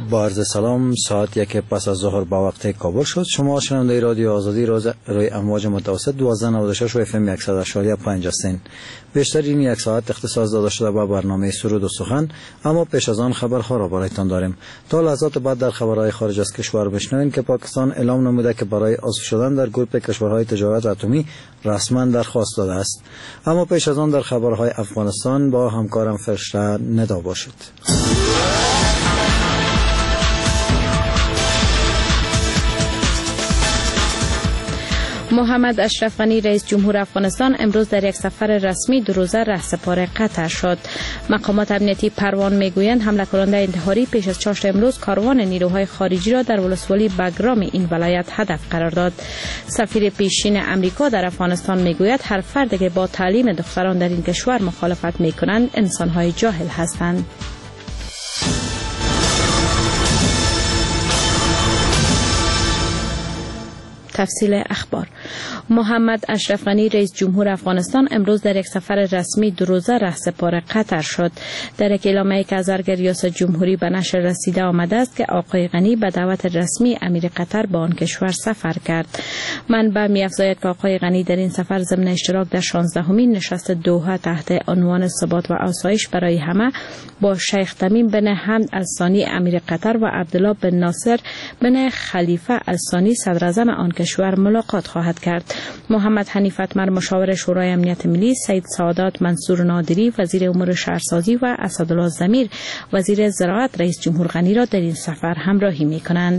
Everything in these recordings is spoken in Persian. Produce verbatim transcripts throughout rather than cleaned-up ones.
با عرض سلام، ساعت یک پس از ظهر با وقت کابل شد. شما شنونده رادیو آزادی روز روی امواج متوسط دوازده نود و شش و اف ام صد و شش و پنج هستین. بیشتر این یک ساعت اختصاص داده شده به برنامه سرود و سخن، اما پیش از آن خبرها را برایتان داریم. تا لحظات بعد در خبرهای خارج از کشور بشنوین که پاکستان اعلام نموده که برای عضو شدن در گروه کشورهای تجارت اتمی رسما درخواست داده است. اما پیش از آن در خبرهای افغانستان با همکارم فرشته ندا باشید. محمد اشرف غنی رئیس جمهور افغانستان امروز در یک سفر رسمی دو روزه رهسپار قطر شد. مقامات امنیتی پروان میگویند حمله کننده انتحاری پیش از چاشت امروز کاروان نیروهای خارجی را در ولسوالی بگرام این ولایت هدف قرار داد. سفیر پیشین امریکا در افغانستان میگوید هر فردی که با تعلیم دختران در این کشور مخالفت میکنند انسانهای جاهل هستند. تفصیل اخبار. محمد اشرف غنی رئیس جمهور افغانستان امروز در یک سفر رسمی دو روزه رهسپار قطر شد. در یک اعلامیه‌ای که از ارگه ریاست جمهوری به نشر رسیده آمده است که آقای غنی به دعوت رسمی امیر قطر به آن کشور سفر کرد. منبع می‌افزاید که آقای غنی در این سفر ضمن اشتراک در شانزدهمین نشست دوحه تحت عنوان ثبات و آسایش برای همه با شیخ تمیم بن حمد الثانی امیر قطر و عبدالله بن ناصر بن خلیفه الثانی صدر اعظم آن کشور ملاقات خواهد کرد. محمد حنیف اتمر مشاور شورای امنیت ملی، سید سعادت منصور نادری وزیر امور شهرسازی و اسدالله ضمیر وزیر زراعت رئیس جمهور غنی را در این سفر همراهی می‌کنند.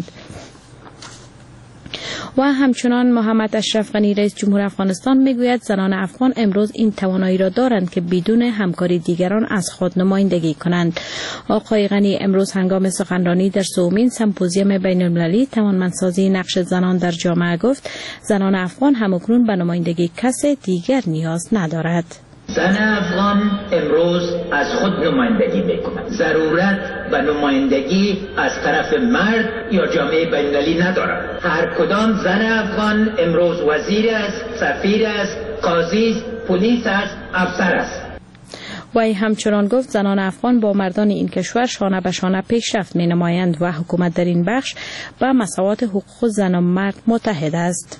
و همچنان محمد اشرف غنی رئیس جمهور افغانستان میگوید زنان افغان امروز این توانایی را دارند که بدون همکاری دیگران از خود نمایندگی کنند. آقای غنی امروز هنگام سخنرانی در سومین سمپوزیوم بین المللی توانمندسازی نقش زنان در جامعه گفت زنان افغان همکنون به نمایندگی کس دیگر نیاز ندارد. زن افغان امروز از خود نمایندگی میکند. ضرورت و نمایندگی از طرف مرد یا جامعه بین‌المللی ندارد. هر کدام زن افغان امروز وزیر است، سفیر است، قاضی است، پلیس است، افسر است. وی همچنان گفت زنان افغان با مردان این کشور شانه به شانه پیشرفت می نمایند و حکومت در این بخش با مساوات حقوق زن و مرد متحد است.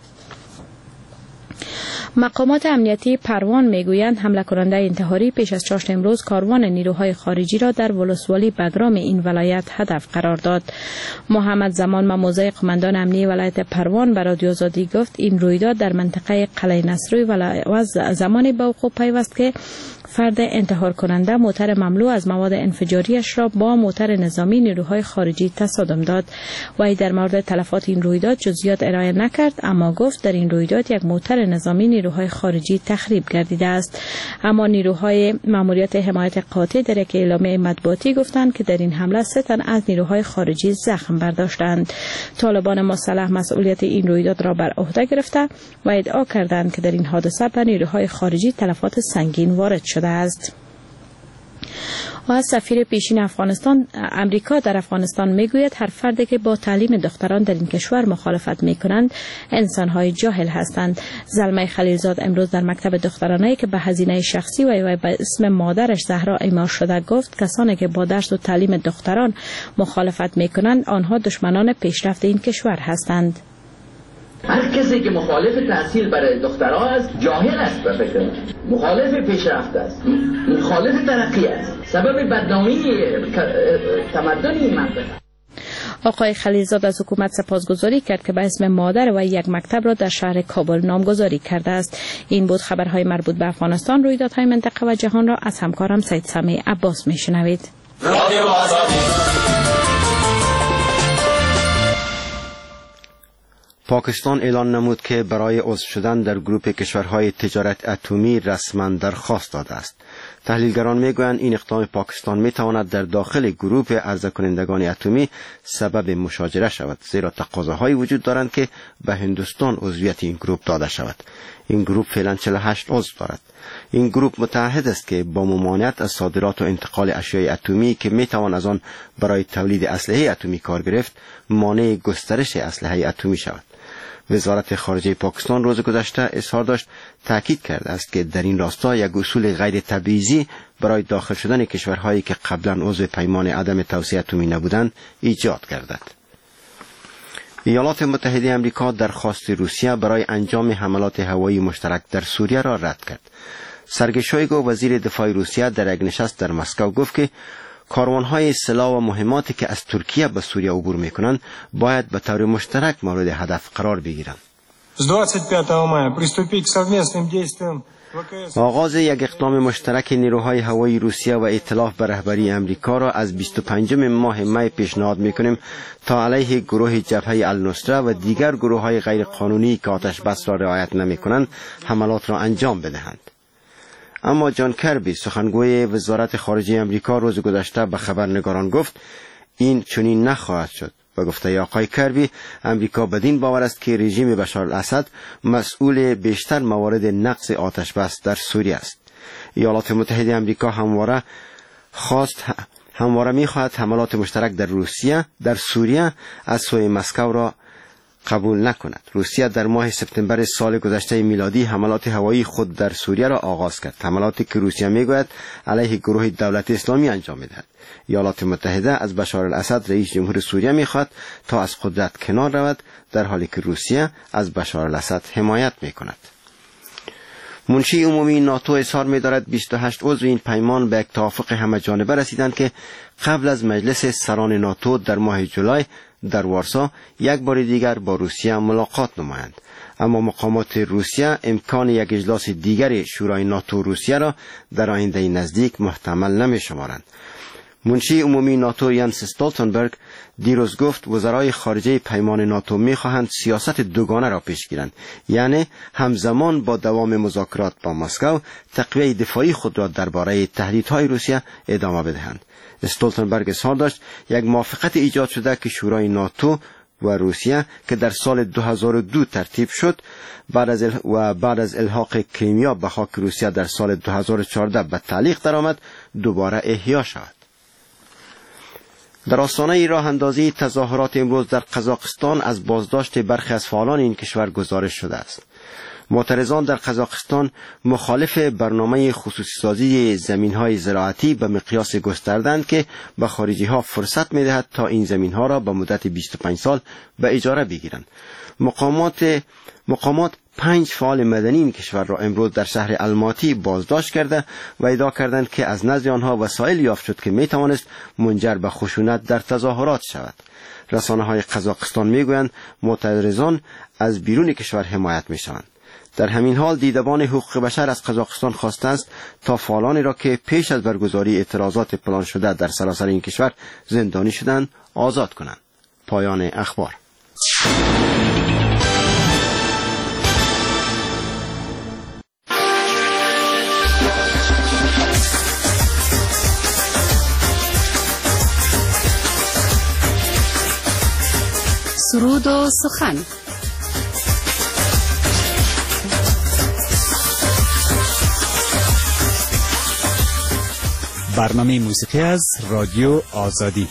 مقامات امنیتی پروان میگویند حمله کننده انتحاری پیش از چاشت امروز کاروان نیروهای خارجی را در ولسوالی بگرام این ولایت هدف قرار داد. محمد زمان مموزه قماندان امنیتی ولایت پروان به رادیو آزادی گفت این رویداد در منطقه قلعه نصری و زمانی به وقوع پیوست که فرد انتحار کننده موتر مملو از مواد انفجاریش را با موتر نظامی نیروهای خارجی تصادم داد. وی در مورد تلفات این رویداد جزئیات ارائه نکرد، اما گفت در این رویداد یک موتر نظامی نیروهای خارجی تخریب گردیده است. اما نیروهای ماموریت حمایت قاطع در یک اعلامیه مطبوعاتی گفتند که در این حمله سه تن از نیروهای خارجی زخم برداشتند. طالبان مسلح مسئولیت این رویداد را بر عهده گرفته و ادعا کردند که در این حادثه به نیروهای خارجی تلفات سنگین وارد شده است. و سفیر پیشین افغانستان امریکا در افغانستان میگوید هر فردی که با تعلیم دختران در این کشور مخالفت میکنند انسانهای جاهل هستند. زلمه خلیلزاد امروز در مکتب دخترانه‌ای که به هزینه شخصی و به اسم مادرش زهرا اعمار شده گفت کسانی که با درس و تعلیم دختران مخالفت میکنند آنها دشمنان پیشرفت این کشور هستند. هر کسی که مخالف تحصیل برای دخترها است جاهل است، به فکر مخالف پیشرفت است، مخالف ترقی است، سبب بدنامی تمدن این منطقه. آقای خلیلزاد از حکومت سپاسگزاری کرد که به اسم مادر و یک مکتب را در شهر کابل نامگذاری کرده است. این بود خبرهای مربوط به افغانستان. رویدادهای منطقه و جهان را از همکارم سید سمیع عباس میشنوید. پاکستان اعلان نمود که برای عضو شدن در گروه کشورهای تجارت اتمی رسما درخواست داده است. تحلیلگران میگویند این اقدام پاکستان میتواند در داخل گروه عرضه کنندگان اتمی سبب مشاجره شود، زیرا تقاضاهایی وجود دارند که به هندوستان عضویت این گروه داده شود. این گروه فعلا چهل و هشت عضو دارد. این گروه متحد است که با ممانعت از صادرات و انتقال اشیاء اتمی که میتوان از آن برای تولید اسلحه اتمی کار گرفت، مانع گسترش اسلحه اتمی شود. وزارت خارجه پاکستان روز گذشته اظهار داشت تاکید کرده است که در این راستا یک اصول غیر تبعیضی برای داخل شدن کشورهایی که قبلا عضو پیمان عدم توسعه اتمی نبودند ایجاد گردد. ایالات متحده آمریکا درخواست روسیه برای انجام حملات هوایی مشترک در سوریه را رد کرد. سرگئی شویگو وزیر دفاع روسیه در یک نشست در مسکو گفت که کاروانهای سلاح و مهماتی که از ترکیه به سوریه عبور میکنند باید به طور مشترک مورد هدف قرار بگیرند. آغاز یک اقدام مشترک نیروهای هوایی روسیه و ائتلاف به رهبری امریکا را از بیست و پنجم ماه می پیشنهاد میکنیم تا علیه گروه جبهه النصره و دیگر گروههای غیر قانونی که آتش بس را رعایت نمیکنند حملات را انجام بدهند. اما جان کربی سخنگوی وزارت خارجه امریکا روز گذشته به خبرنگاران گفت این چنین نخواهد شد. و گفته آقای کربی امریکا بدین باور است که رژیم بشار الاسد مسئول بیشتر موارد نقض آتش بس در سوریه است. ایالات متحده آمریکا همواره خواست همواره می‌خواهد حملات مشترک در روسیه در سوریه از سوی مسکو را قبول نکند. روسیه در ماه سپتامبر سال گذشته میلادی حملات هوایی خود در سوریه را آغاز کرد. حملاتی که روسیه میگوید علیه گروه دولت اسلامی انجام میدهد. ایالات متحده از بشار الاسد رئیس جمهور سوریه میخواد تا از قدرت کنار رود، در حالی که روسیه از بشار الاسد حمایت میکند. منشی عمومی ناتو اظهار می‌دارد بیست و هشت عضو این پیمان به یک توافق همه جانبه رسیدند که قبل از مجلس سران ناتو در ماه جولای در وارسا یک بار دیگر با روسیه ملاقات نمایند. اما مقامات روسیه امکان یک اجلاس دیگر شورای ناتو روسیه را در آینده نزدیک محتمل نمی‌شمارند. منشی عمومی ناتو ینس استولتنبرگ دیروز گفت وزرای خارجه پیمان ناتو می‌خواهند سیاست دوگانه را پیش گیرند، یعنی همزمان با دوام مذاکرات با مسکو تقویه دفاعی خود را درباره تهدیدهای روسیه ادامه بدهند. استولتنبرگ اظهار داشت یک موافقت ایجاد شده که شورای ناتو و روسیه که در سال دو هزار و دو ترتیب شد بعد از ال... و بعد از الحاق کریمیا به خاک روسیه در سال دو هزار و چهارده به تعلیق درآمد دوباره احیا شود. در آستانه راه اندازی تظاهرات امروز در قزاقستان از بازداشت برخی از فعالان این کشور گزارش شده است. معترضان در قزاقستان مخالف برنامه خصوصی سازی زمین‌های زراعتی به مقیاس گسترده‌اند که به خارجی‌ها فرصت می‌دهد تا این زمین‌ها را به مدت بیست و پنج سال به اجاره بگیرند. مقامات مقامات پنج فعال مدنی این کشور را امروز در شهر الماتی بازداشت کرده و ادعا کردند که از نزد آنها وسایل یافت شد که می توانست منجر به خشونت در تظاهرات شود. رسانه‌های قزاقستان میگویند معترضان از بیرون کشور حمایت میشوند. در همین حال دیدبان حقوق بشر از قزاقستان خواسته است تا فعالانی را که پیش از برگزاری اعتراضات پلان شده در سراسر این کشور زندانی شدند آزاد کنند. پایان اخبار. سرود و سخن. برنامه موسیقی از رادیو آزادی.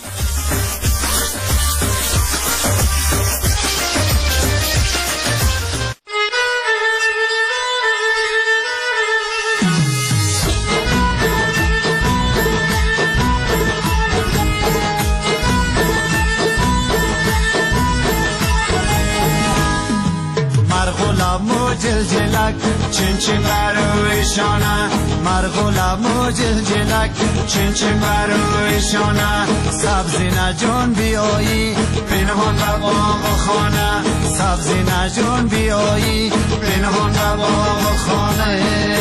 جلجلک چین چین برویشانه مرغولم و جلجلک چین چین برویشانه سبزی نجون بیایی پنهان به باغ خانه سبزی نجون بیایی پنهان به باغ خانه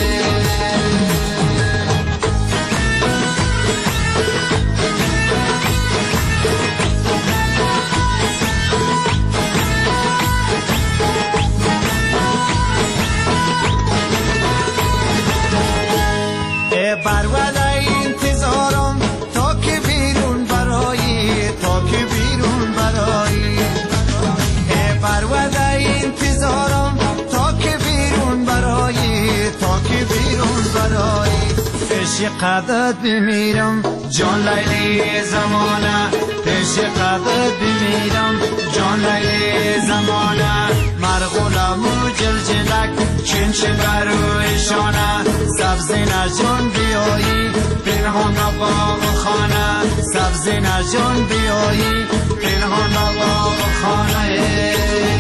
برود انتظارم تا که بیرون برایی تا که بیرون برایی برود انتظارم تا که بیرون برایی تا که بیرون برایی عشق قدرت بمیرم جان لیلی زمانه پیش قبر بمیرم جانه زمانه مرغولم و جلجلک چنچه برویشانه سبزی نجان بیایی پنهان باغ خانه سبزی نجان بیایی پنهان باغ خانه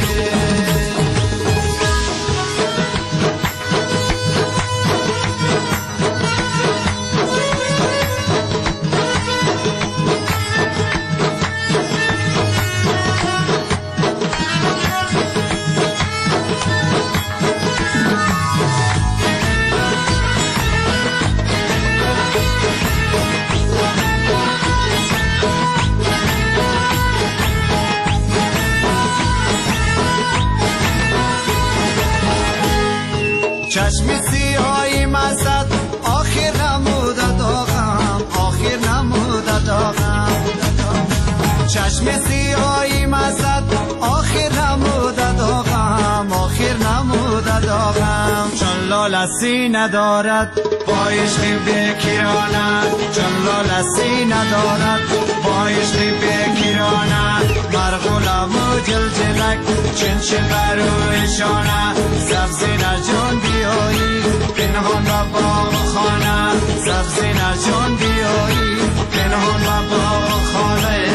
چشم سیاهی مزد آخر نموده داغم آخر نموده داغم چشم سیاهی مزد آخر نموده داغم آخر نموده داغم چون لالسی ندارد بایش بکیرانه چون لالسی ندارد بایش بکیرانه مرغولم و جلجلک چنچه برویشانه سبزی نجان بیایی پنهان و باغ خانه سبزی نجان بیایی پنهان و باغ خانه.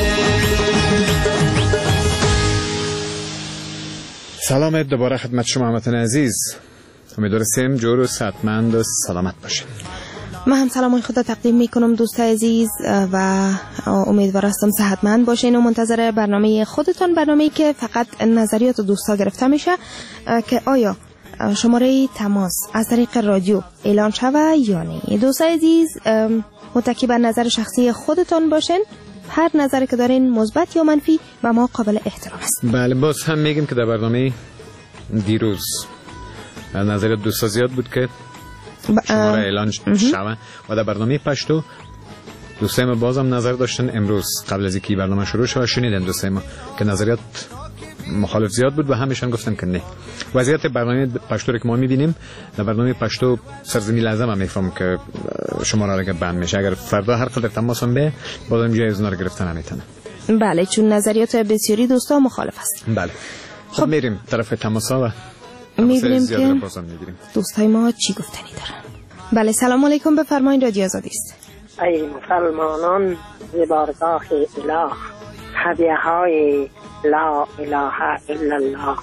سلام دوباره خدمت شما هموطن عزیز، امیدوارم جور و صحتمند و سلامت باشین. من هم سلام خدا تقدیم میکنم دوستای عزیز و امیدوارم صحتمند باشین و منتظر برنامه خودتان، برنامه‌ای که فقط نظریات دوستا گرفته میشه که آیا شماره تماس از طریق رادیو اعلان شوه یا نه. دوستای عزیز متکی بر نظر شخصی خودتان باشین، هر نظری که دارین مثبت یا منفی و ما قابل احترام است. بله، باز هم میگیم که در برنامه دیروز نظریات دوستا زیاد بود که شماره اعلان شوه و در برنامه پشتو دوستای ما بازم نظر داشتن. امروز قبل از اینکه برنامه شروع شه شنیدن دوستای ما که نظریات مخالف زیاد بود و همیشون گفتن که نه. وضعیت برنامه پشتو رو که ما میبینیم، در برنامه پشتو سرزمین لازم هم میفهم که شماره رو بند میشه، اگر فردا هر قدر تماس هم به بازم جای از اونا رو گرفتن نمیتونه. بله، چون نظریات بسیاری دوستا مخالف است. بله. خب, خب میریم طرف تماسا و میبینیم که دوستای ما چی گفتنی دارن. بله، سلام علیکم، بفرمایید، رادیو آزادی است. ای مسلمانان ز بارگاه اله، هدیه های لا اله الا الله.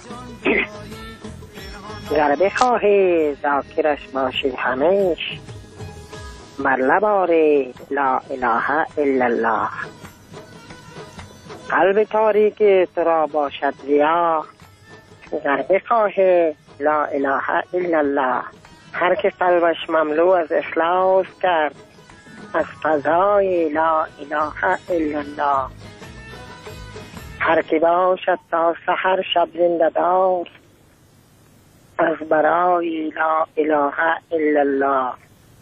گر بخواهی ذاکرش باشی همیش، بر لبار لا اله الا الله. قلب تاریک تو را باشد ضیا، گر بخواهی لا اله الا الله. هر که قلبش مملو از اخلاص کرد از فضای لا اله الا الله. هر که باشد تا سحر شب زنده دار از برای لا اله الا الله.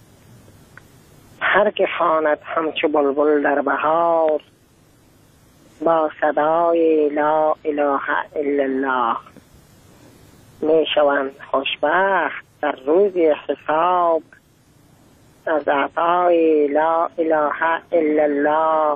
هر که خواند همچو بلبل در بهار با صدای لا اله الا الله. می شوند خوشبخت در روز حساب از عطای لا اله الا الله.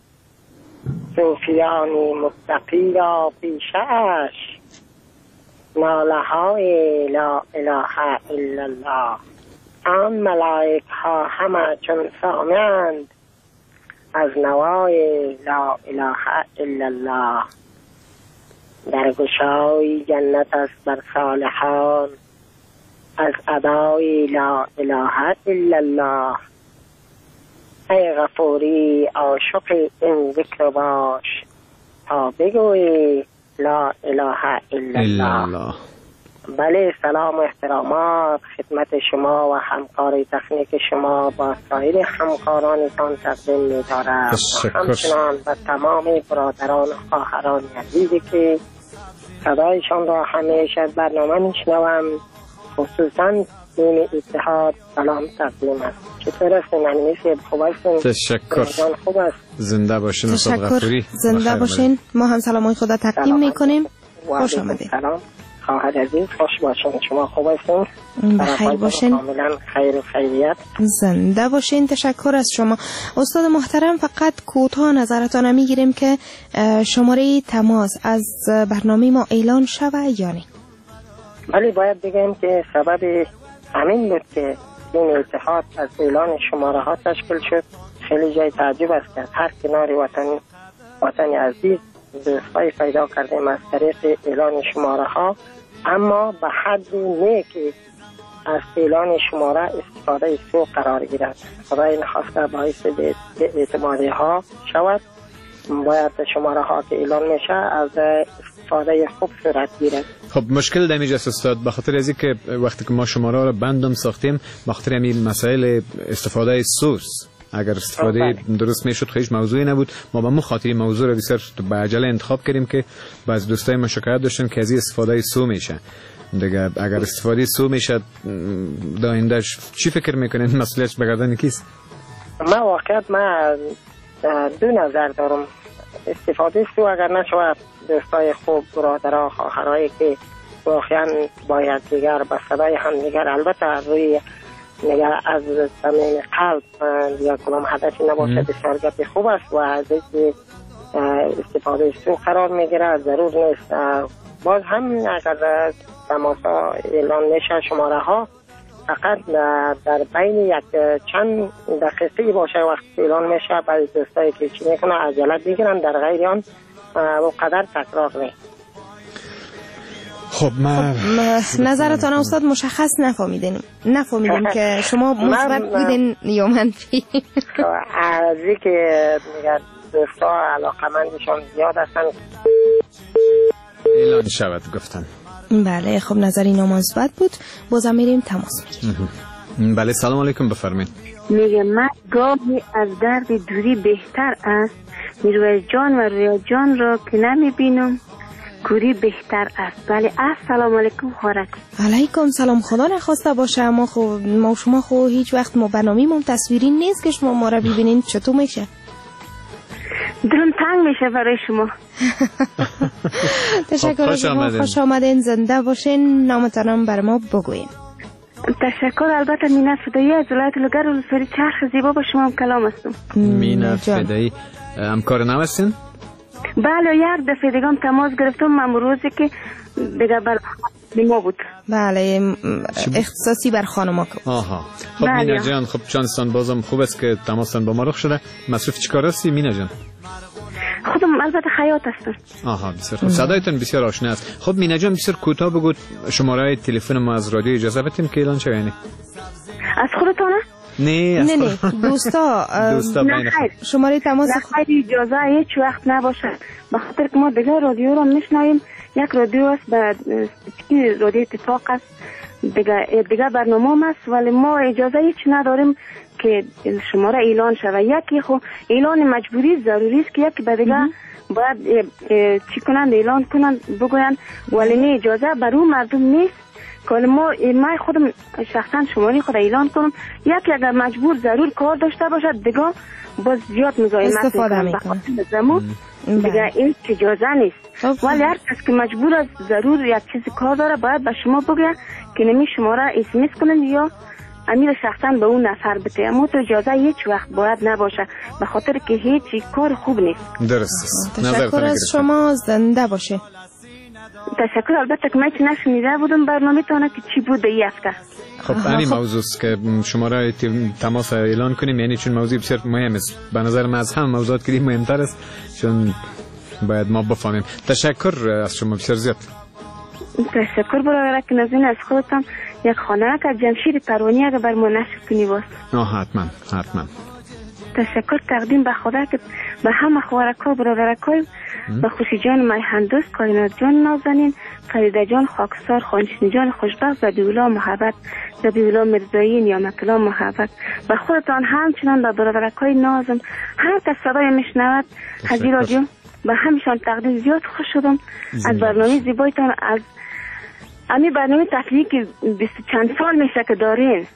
صوفیانی متقی را پیشش ناله های لا اله الا الله. آن ملائک ها همه چون سامند از نوای لا اله الا الله. در گشای جنت است بر صالحان از ادای لا اله الا الله. ای غفوری عاشق این ذکر باش تا بگویی لا اله الا الله. بله، سلام و احترامات خدمت شما و همکاری تکنیک شما با سایر همکارانتان تقدیم می‌دارم. همچنان به تمام برادران و خواهران عزیزی که صدایشان را همیشه برنامه میشنوم، خصوصا دین اتحاد سلام تقدیم است. چطور هستین؟ انیسی خوب هستین؟ تشکر. خوب است. زنده باشین. تشکر. زنده باشین. ما هم سلامای خدا تقدیم میکنیم. خوش آمدید. سلام. خواهر عزیز خوش باشین. شما خوب هستین؟ بخیر باشین. کاملا خیر و خیریت. زنده باشین. تشکر از شما استاد محترم. فقط کوتاه نظرتان میگیریم که شماره تماس از برنامه ما اعلان شود یا نه؟ ولی باید بگم که سبب همین بود که این اتحاد از اعلان شماره ها تشکیل شد. خیلی جای تعجب است که هر کنار وطن وطن عزیز دوستای پیدا کردیم از طریق اعلان شماره ها، اما به حد نه که از اعلان شماره استفاده سوء قرار گیرد. خدای نخواسته باعث به اعتمادی ها شود. باید شماره ها که اعلان میشه از استفاده خوب صورت گیرد. خب مشکل دمیج است استاد، به خاطر از که وقتی که ما شماره رو بندم ساختیم به خاطر همین مسائل استفاده سوس، اگر استفاده درست میشد خیلی موضوعی نبود. ما به مخاطر موضوع رو بسیار به عجله انتخاب کردیم که بعض دوستای ما شکایت داشتن که از استفاده سو میشه دیگه. اگر استفاده سو میشه دایندش چی فکر میکنین مسئولیتش به گردن کیست؟ ما واقعیت ما دو نظر دارم. استفاده سو اگر نشود دوستای خوب، برادرها، خواهرایی که واقعا باید دیگر به صدای هم دیگر البته روی نگر از صمیم قلب یا کدام هدفی نباشه بسیار گپ خوب است و از اینکه استفاده سو قرار میگیره ضرور نیست. باز هم اگر تماسا اعلان میشه شماره ها فقط در بین یک چند دقیقه باشه وقت اعلان میشه، بعضی دوستایی که چی میکنه عجله بگیرن، در غیر آن و قدر تکرار نیست. خب ما نظرتان استاد مشخص نفهمیدیم نفهمیدیم که شما مثبت بودین یا منفی. از اینکه میگه دوستا علاقمندشان زیاد هستن اعلان شود گفتن. بله خب نظری نامثبت بود. بازم میریم تماس میگیریم. بله سلام علیکم بفرمایید. میگه من گاهی از درد دوری بهتر است، میروی جان و روی جان را که نمیبینم کوری بهتر است. بله السلام علیکم خورک. علیکم سلام. خدا نخواسته باشه ما خو ما شما خو هیچ وقت ما برنامه‌مون تصویری نیست که شما ما را ببینین. چطور میشه؟ دلم تنگ میشه برای شما. تشکر از شما. خوش آمدین. زنده باشین. نامتانم بر ما بگوین. تشکر. البته مینا فدایی از ولایت لوگر و سری چرخ زیبا با شما هم کلام هستم. مینا فدایی همکار نو هستین؟ بله یک دفعه دیگه هم تماس گرفتم من روزی که دیگه بر ما بود. بله اختصاصی بر خانما. آها خب بله. مینا جان خب چانستان بازم خوب است که تماسان با ما رخ شده. مصروف چیکار هستی مینا جان؟ خودم البته خیاط هستم. آها بسیار خوب. صدایتون بسیار آشنا است. خب مینا جان بسیار کوتاه بگو شماره تلفن ما از رادیو اجازه بدیم که اعلان شوه. از خودتونه؟ نه نه نه دوستا دوستا بین شماره تماس خیلی اجازه هیچ وقت نباشه به خاطر که ما دیگه رادیو رو میشنویم. یک رادیو است به رادیو اتفاق است دیگه دیگه برنامه است ولی ما اجازه هیچ نداریم که شماره اعلان شود. یکی خو اعلان مجبوری ضروری است که یکی به دیگه باید چی کنند اعلان کنند بگوین ولی نه اجازه برای مردم نیست که ما من خودم شخصا شماره خود اعلان کنم. یکی اگر مجبور ضرور کار داشته باشد دیگه باز زیاد مزاحمت استفاده میکنه دیگه این اجازه نیست. ولی هر کس که مجبور است ضرور یک چیزی کار داره باید به شما بگه که نمی شماره اس ام اس کنند یا امیر شخصا به اون نفر بده. اما تو اجازه هیچ وقت باید نباشه به خاطر که هیچ کار خوب نیست. درست است. تشکر از شما. زنده باشه. تشکر. البته که من چی نشنیده بودم برنامه تانه که چی بود این هفته. خب همین موضوع است که شماره تماس اعلان کنیم یعنی چون موضوع بسیار مهم است. به نظر من از هم موضوعات که مهمتر است چون باید ما بفهمیم. تشکر از شما بسیار زیاد. تشکر برادر که نزدین از خودتان یک خانه که جمشید پروانی اگه بر ما نشر کنی باست. آه حتما حتما. تشکر تقدیم به خدا که به همه خوارکا برادرکای به خوشی جان میهندوست کائنات جان نازنین فریده جان خاکسار خانشین جان خوشبخت و بیولا محبت و بیولا مرزایی نیامت الله محبت به خودتان همچنان به برادرکای نازم هر کس صدای میشنود حضی رادیو به همشان تقدیم زیاد خوش شدم از برنامه زیبایتان از امی برنامه تفریحی که بیست چند سال میشه که دارین.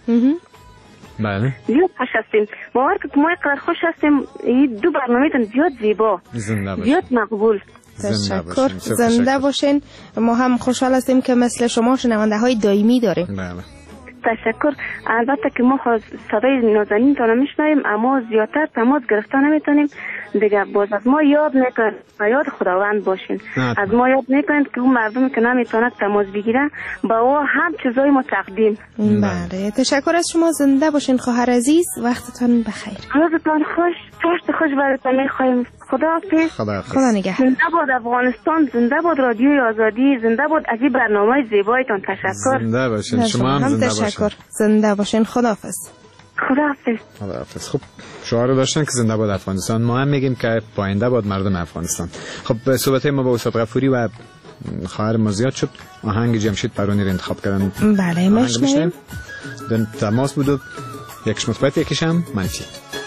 بله زیاد خوش هستیم. باور که ما اینقدر خوش هستیم. این دو برنامه تان زیاد زیبا زیاد مقبول. تشکر. زنده باشین. ما هم خوشحال هستیم که مثل شما شنونده های دائمی داریم. بله. تشکر. البته که ما صدای نازنین تا نمیشنویم، اما زیادتر تماس گرفتن نمیتونیم دیگه. باز از ما یاد میکنید و یاد خداوند باشین. از ما یاد میکنید که اون مردمی که نمیتونه تماس بگیره با او هم چیزای ما تقدیم. بله تشکر از شما. زنده باشین خواهر عزیز. وقتتان بخیر. روزتان خوش. چاشت خوش براتون میخوایم. خداحافظ. خدا نگهدار. زنده باد افغانستان. زنده باد رادیوی آزادی. زنده باد از این برنامه زیبایتان. تشکر. زنده باشین. شما هم زنده باشین. تشکر. زنده باشین. خداحافظ. خداحافظ. خداحافظ. خب شعار داشتن که زنده باد افغانستان، ما هم میگیم که پاینده باد مردم افغانستان. خب صحبت ما با استاد غفوری و خواهر ما زیاد شد. آهنگ جمشید پرونی رو انتخاب کردن. بله میشنویم. دن تماس بود یکش مثبت یکیش هم منفی.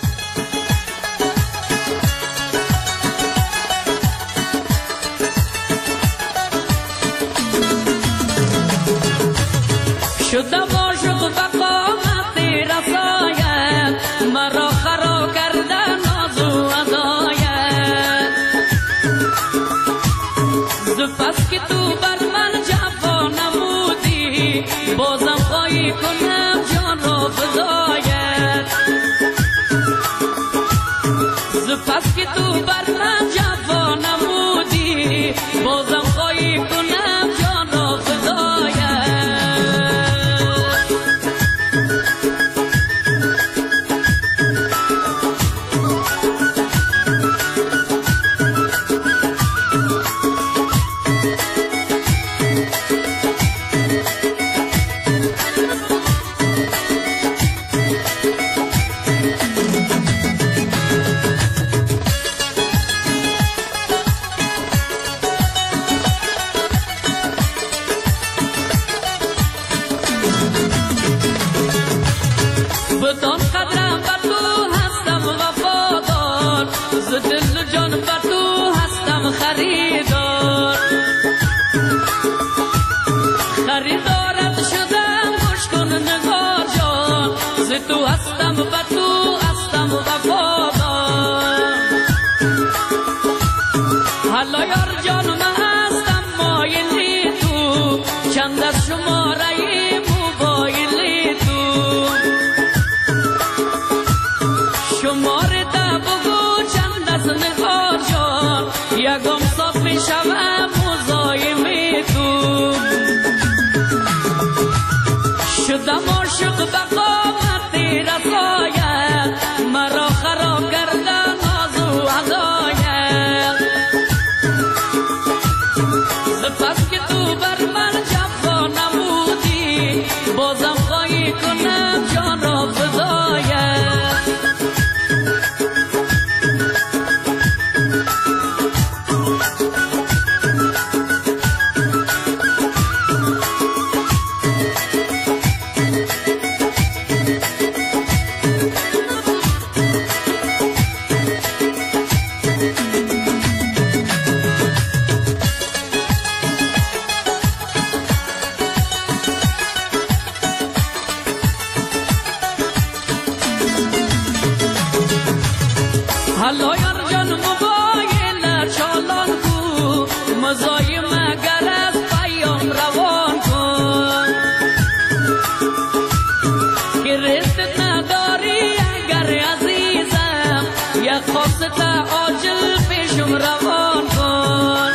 شده باشد بقامت رساید، مرا خرا کرده ناز و ادایت. زفت که تو بر من جفا نمودی، بازم خواهی کنم جان را فدایت. زفت که تو بر من جفا نمودی، بازم خواهی کنم جان را فدایت. بدان قدرم بر تو هستم وفادار، ز دل جان بر تو هستم خریدار. خریدارت شدم گوش کن نگار جان، ز تو هستم بر تو هستم وفادار. حالا یار جان من هستم مایلی تو، چند از شماره موبایلی تو. شماره ده بگو چند از نگار جان، یکم صاف می شوم مزایم تو. شدم عاشق بقامت رسایت، مرا خراب کرده ناز و هدایت. زفت که تو بر من جفا نمودی، بازم خواهی کنم جان را فدایت. حالا یار جان موبایل چالان کو، مزایم اگر از پیام روان کن. که رزقت نداری اگر عزیزم، یک خواست عاجل پیشم روان کن.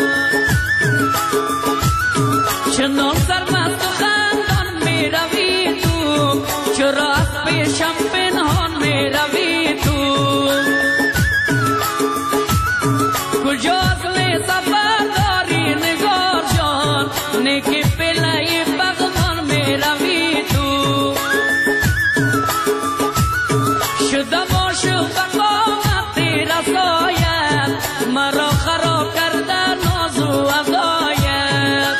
چنان سرمست و خندان می روی تو، چرا از پیشم پنهان می روی تو. کجاست می سفر داری نگار جان، نیکی پلای بغمان می روی تو. شده عاشق بقامت رسایت، مرا خراب کرده ناز و هدایت.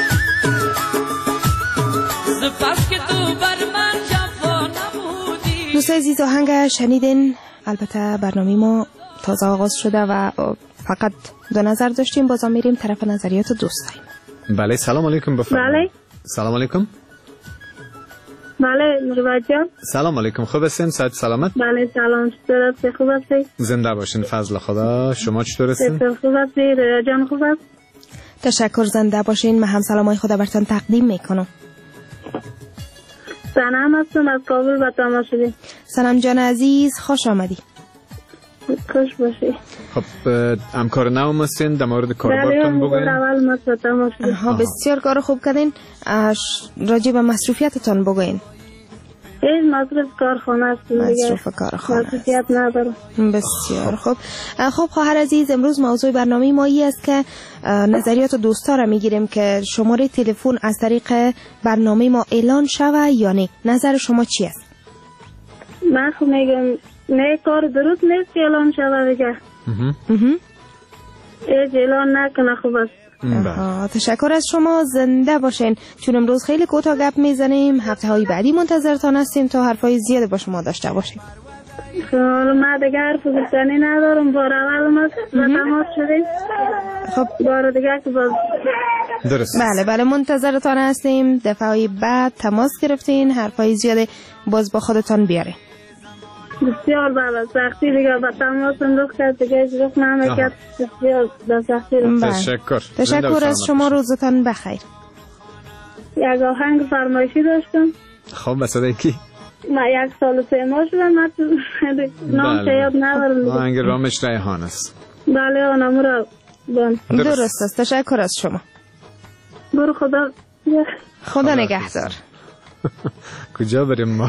زفت که تو بر من جفا نمودی. دوست عزیز آهنگ شنیدین. البته برنامه ما تازه آغاز شده و فقط دو نظر داشتیم. بازم میریم طرف نظریات دوستان. بله سلام علیکم. بفرمایید. بله سلام علیکم. بله مروت جان. سلام علیکم، خوب هستین؟ صحت سلامت؟ بله سلام، چطور هستی؟ خوب هستی؟ زنده باشین، فضل خدا. شما چطور هستین؟ خوب هستی؟ رویا جان خوب است؟ تشکر، زنده باشین. من هم سلامای خدا براتون تقدیم میکنم. سنم هستم از کابل به تماشایی. سنم جان عزیز، خوش آمدی. خوش باشی. خب همکار نو هستین، در مورد کاربارتون بگوین. اول ما به تماشایی. ها بسیار کار خوب کردین. راجع به مصروفیتتون بگوین. این مصروف کارخانه است. مصروف کارخانه. مصروفیت ندارم. بسیار خوب. خب خواهر عزیز، امروز موضوع برنامه ما این است که نظریات دوستا را میگیریم که شماره تلفن از طریق برنامه ما اعلان شوه یا نه. نظر شما چی است؟ من خب میگم نه، کار درست نیست که اعلان شوه دیگه. ایج اعلان نکنه خوب است. تشکر از شما، زنده باشین. چون امروز خیلی کوتاه گپ میزنیم، هفته های بعدی منتظرتان هستیم تا حرفای زیاد با شما داشته باشیم. حالا ما دیگه حرف گفتنی ندارم، بار اول ما تماس شدیم. خب بار دیگه که باز درست. بله بله منتظرتان هستیم. دفعه های بعد تماس گرفتین، حرفای زیاد باز با خودتان بیاره. بسیار بابا سختی دیگه با تماس انداخت کرد دیگه اجراف نمیکرد. بسیار با سختی رو. تشکر. تشکر از شما، روزتان بخیر. یک آهنگ فرمایشی داشتم. خب بساده کی؟ ما یک سال و سه ماه شدم، من نام شاید ندارم. آهنگ رامش ریحان است. بله آنمو را بان. درست است. تشکر از شما. برو خدا خدا نگهدار. کجا بریم ما؟